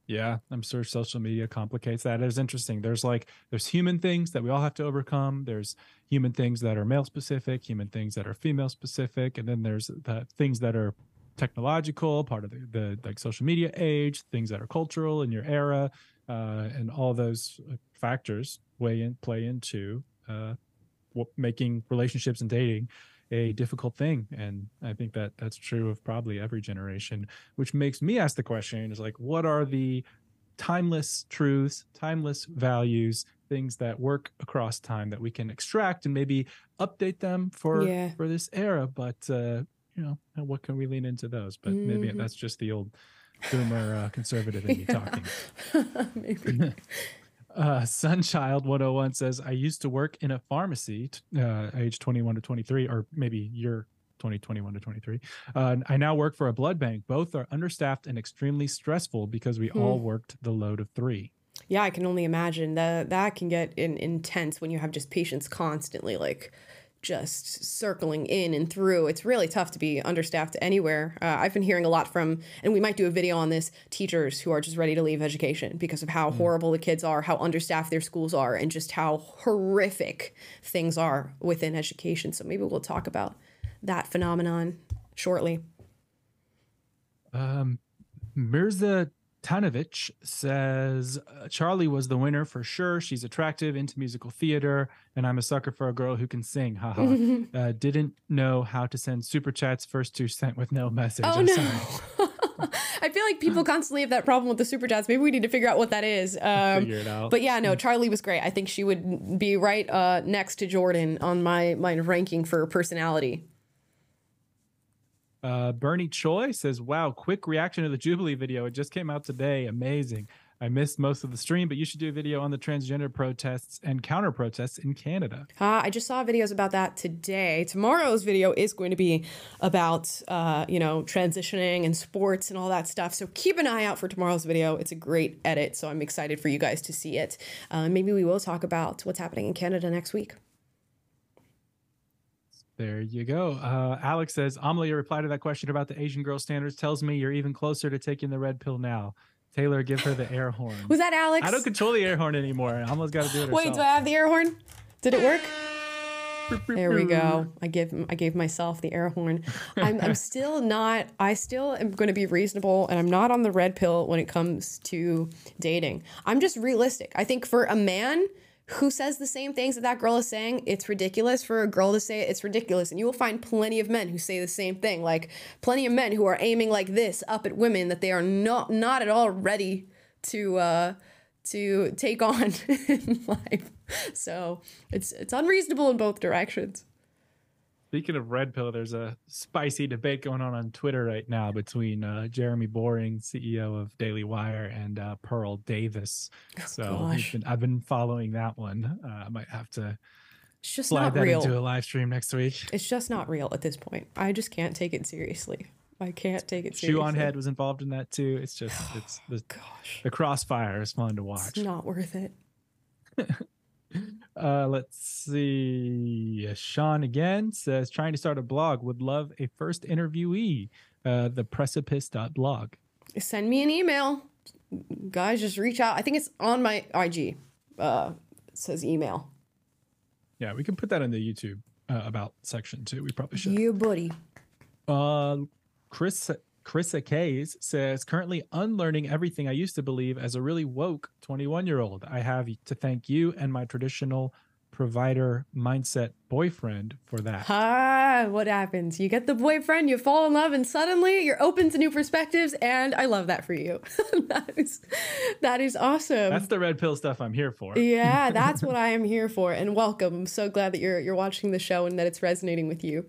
Yeah, I'm sure social media complicates that. It's interesting. There's human things that we all have to overcome. There's human things that are male specific, human things that are female specific, and then there's the things that are technological, part of the like social media age, things that are cultural in your era, and all those factors play into making relationships and dating a difficult thing. And I think that that's true of probably every generation, which makes me ask the question is like, what are the timeless truths, timeless values, things that work across time that we can extract and maybe update them for this era? But, what can we lean into those? But maybe that's just the old boomer conservative in me talking. Maybe. Sunchild 101 says, I used to work in a pharmacy, age 21 to 23, or maybe you're 21 to 23. I now work for a blood bank. Both are understaffed and extremely stressful because we all worked the load of 3. Yeah, I can only imagine that can get intense when you have just patients constantly like just circling in and through. It's really tough to be understaffed anywhere. I've been hearing a lot from, and we might do a video on this, teachers who are just ready to leave education because of how horrible the kids are, how understaffed their schools are, and just how horrific things are within education. So maybe we'll talk about that phenomenon shortly. Mirza Tanovich says, Charlie was the winner for sure. She's attractive, into musical theater, and I'm a sucker for a girl who can sing. Haha. Didn't know how to send super chats. First 2 sent with no message. Oh, no. I feel like people constantly have that problem with the super chats. Maybe we need to figure out what that is. Figure it out. But yeah, no, Charlie was great. I think she would be right next to Jordan on my ranking for personality. Bernie Choi says, wow, quick reaction to the Jubilee video. It just came out today. Amazing. I missed most of the stream, but you should do a video on the transgender protests and counter protests in Canada. I just saw videos about that today. Tomorrow's video is going to be about, transitioning and sports and all that stuff. So keep an eye out for tomorrow's video. It's a great edit, so I'm excited for you guys to see it. Maybe we will talk about what's happening in Canada next week. There you go. Alex says, Amla, your reply to that question about the Asian girl standards tells me you're even closer to taking the red pill now. Taylor, give her the air horn. Was that Alex? I don't control the air horn anymore. Amla's got to do it herself. Wait, do I have the air horn? Did it work? There we go. I gave myself the air horn. I still am going to be reasonable, and I'm not on the red pill when it comes to dating. I'm just realistic. I think for a man who says the same things that girl is saying, it's ridiculous. For a girl to say it, it's ridiculous. And you will find plenty of men who say the same thing, like plenty of men who are aiming like this up at women that they are not at all ready to take on in life. So it's unreasonable in both directions. Speaking of red pill, there's a spicy debate going on Twitter right now between Jeremy Boring, CEO of Daily Wire, and Pearl Davis. So I've been following that one. I might have to slide that into a live stream next week. It's just not real at this point. I just can't take it seriously. I can't take it seriously. Shoe on Head was involved in that too. It's just, the crossfire is fun to watch. It's not worth it. Let's see. Sean again says, trying to start a blog, would love a first interviewee. The precipice.blog. Send me an email. Guys, just reach out. I think it's on my IG. It says email. Yeah, we can put that in the YouTube about section too. We probably should. You buddy. Chrissa Kays says, currently unlearning everything I used to believe as a really woke 21-year-old. I have to thank you and my traditional provider mindset boyfriend for that. What happens? You get the boyfriend, you fall in love, and suddenly you're open to new perspectives, and I love that for you. That is awesome. That's the red pill stuff I'm here for. Yeah, that's what I am here for, and welcome. I'm so glad that you're watching the show and that it's resonating with you.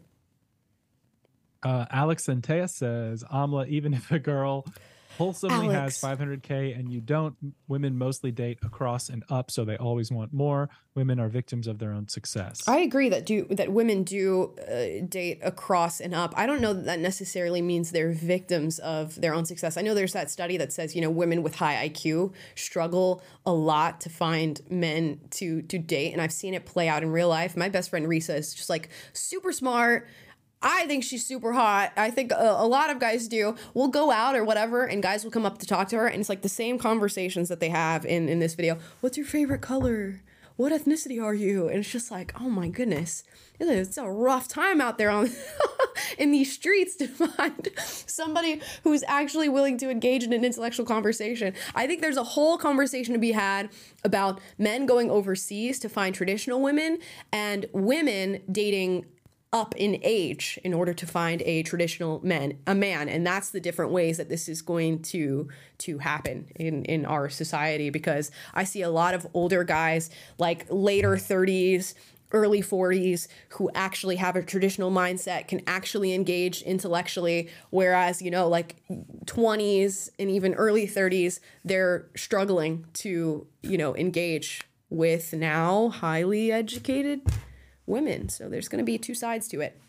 Alex Santea says, Amla, even if a girl wholesomely has 500K and you don't, women mostly date across and up, so they always want more. Women are victims of their own success. I agree that women do date across and up. I don't know that necessarily means they're victims of their own success. I know there's that study that says, women with high IQ struggle a lot to find men to date, and I've seen it play out in real life. My best friend Risa is just like super smart, I think she's super hot. I think a lot of guys do. We'll go out or whatever, and guys will come up to talk to her, and it's like the same conversations that they have in this video. What's your favorite color? What ethnicity are you? And it's just like, oh my goodness. It's a rough time out there on in these streets to find somebody who's actually willing to engage in an intellectual conversation. I think there's a whole conversation to be had about men going overseas to find traditional women and women dating up in age in order to find a traditional man. And that's the different ways that this is going to happen in our society, because I see a lot of older guys, like later 30s, early 40s, who actually have a traditional mindset, can actually engage intellectually, whereas, like 20s and even early 30s, they're struggling to, engage with now highly educated women. So there's going to be two sides to it.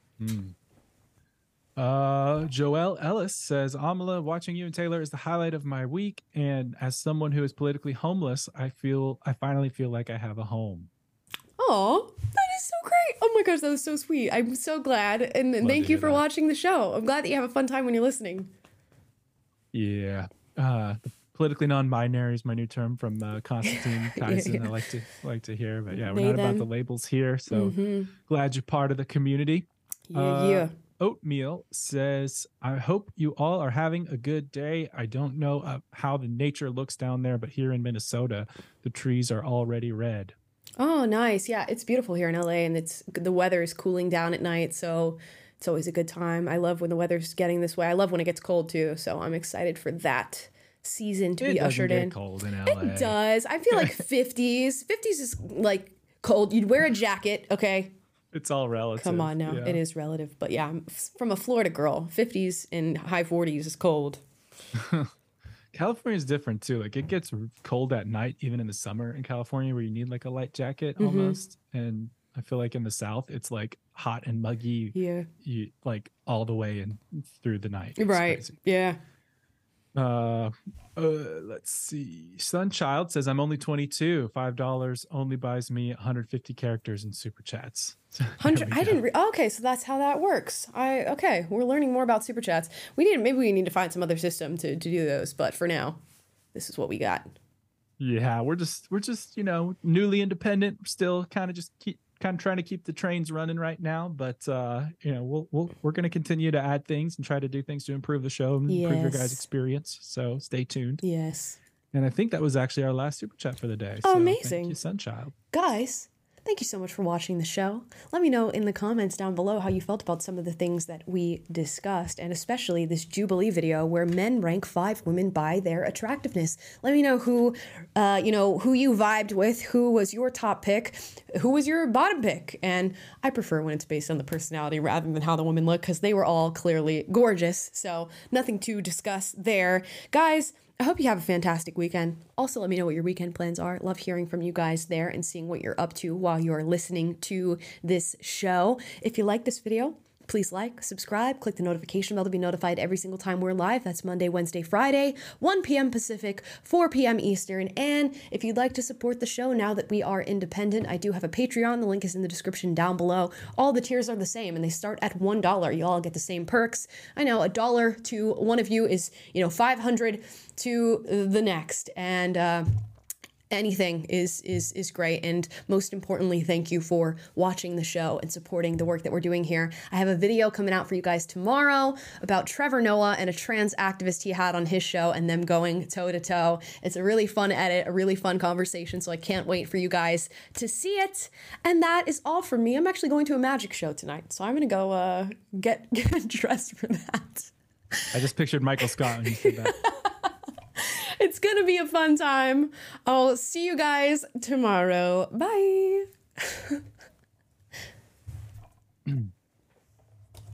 Joelle Ellis says, Amala, watching you and Taylor is the highlight of my week. And as someone who is politically homeless, I finally feel like I have a home. Oh, that is so great. Oh my gosh, that was so sweet. I'm so glad. And thank you for watching the show. I'm glad that you have a fun time when you're listening. Yeah. Politically non-binary is my new term from Constantine Tyson. Yeah. I like to hear, but yeah, we're not about the labels here. So glad you're part of the community. Yeah. Oatmeal says, I hope you all are having a good day. I don't know how the nature looks down there, but here in Minnesota, the trees are already red. Oh, nice. Yeah, it's beautiful here in LA, and the weather is cooling down at night, so it's always a good time. I love when the weather's getting this way. I love when it gets cold too, so I'm excited for that season to be ushered in. It doesn't get cold in LA. It does. I feel like 50s. 50s is like cold. You'd wear a jacket, okay? It's all relative. Come on now. Yeah. It is relative. But yeah, I'm from a Florida girl. 50s and high 40s is cold. California is different too. Like it gets cold at night, even in the summer in California, where you need like a light jacket almost. And I feel like in the South, it's like hot and muggy. Yeah. You like all the way and through the night. It's right. crazy. Yeah. Let's see. Sunchild says, I'm only 22. $5 only buys me 150 characters in super chats. 100. I didn't. Okay, so that's how that works. Okay, we're learning more about super chats. Maybe we need to find some other system to do those. But for now, this is what we got. Yeah, we're just newly independent. We're still kind of trying to keep the trains running right now, but we're going to continue to add things and try to do things to improve the show and improve your guys' experience. So stay tuned. Yes. And I think that was actually our last super chat for the day. Oh, so amazing. Thank you, Sunchild. Guys, thank you so much for watching the show. Let me know in the comments down below how you felt about some of the things that we discussed, and especially this Jubilee video where men rank 5 women by their attractiveness. Let me know who you vibed with, who was your top pick, who was your bottom pick. And I prefer when it's based on the personality rather than how the women look, because they were all clearly gorgeous. So nothing to discuss there. Guys, I hope you have a fantastic weekend. Also, let me know what your weekend plans are. Love hearing from you guys there and seeing what you're up to while you're listening to this show. If you like this video, please like, subscribe, click the notification bell to be notified every single time we're live. That's Monday, Wednesday, Friday, 1 p.m. Pacific, 4 p.m. Eastern. And if you'd like to support the show now that we are independent, I do have a Patreon. The link is in the description down below. All the tiers are the same, and they start at $1. You all get the same perks. I know $1 to one of you is, $500 to the next. And anything is great. And most importantly, thank you for watching the show and supporting the work that we're doing here. I have a video coming out for you guys tomorrow about Trevor Noah and a trans activist he had on his show and them going toe to toe. It's a really fun edit, a really fun conversation. So I can't wait for you guys to see it. And that is all from me. I'm actually going to a magic show tonight, so I'm going to go get dressed for that. I just pictured Michael Scott when you said that. It's going to be a fun time. I'll see you guys tomorrow. Bye.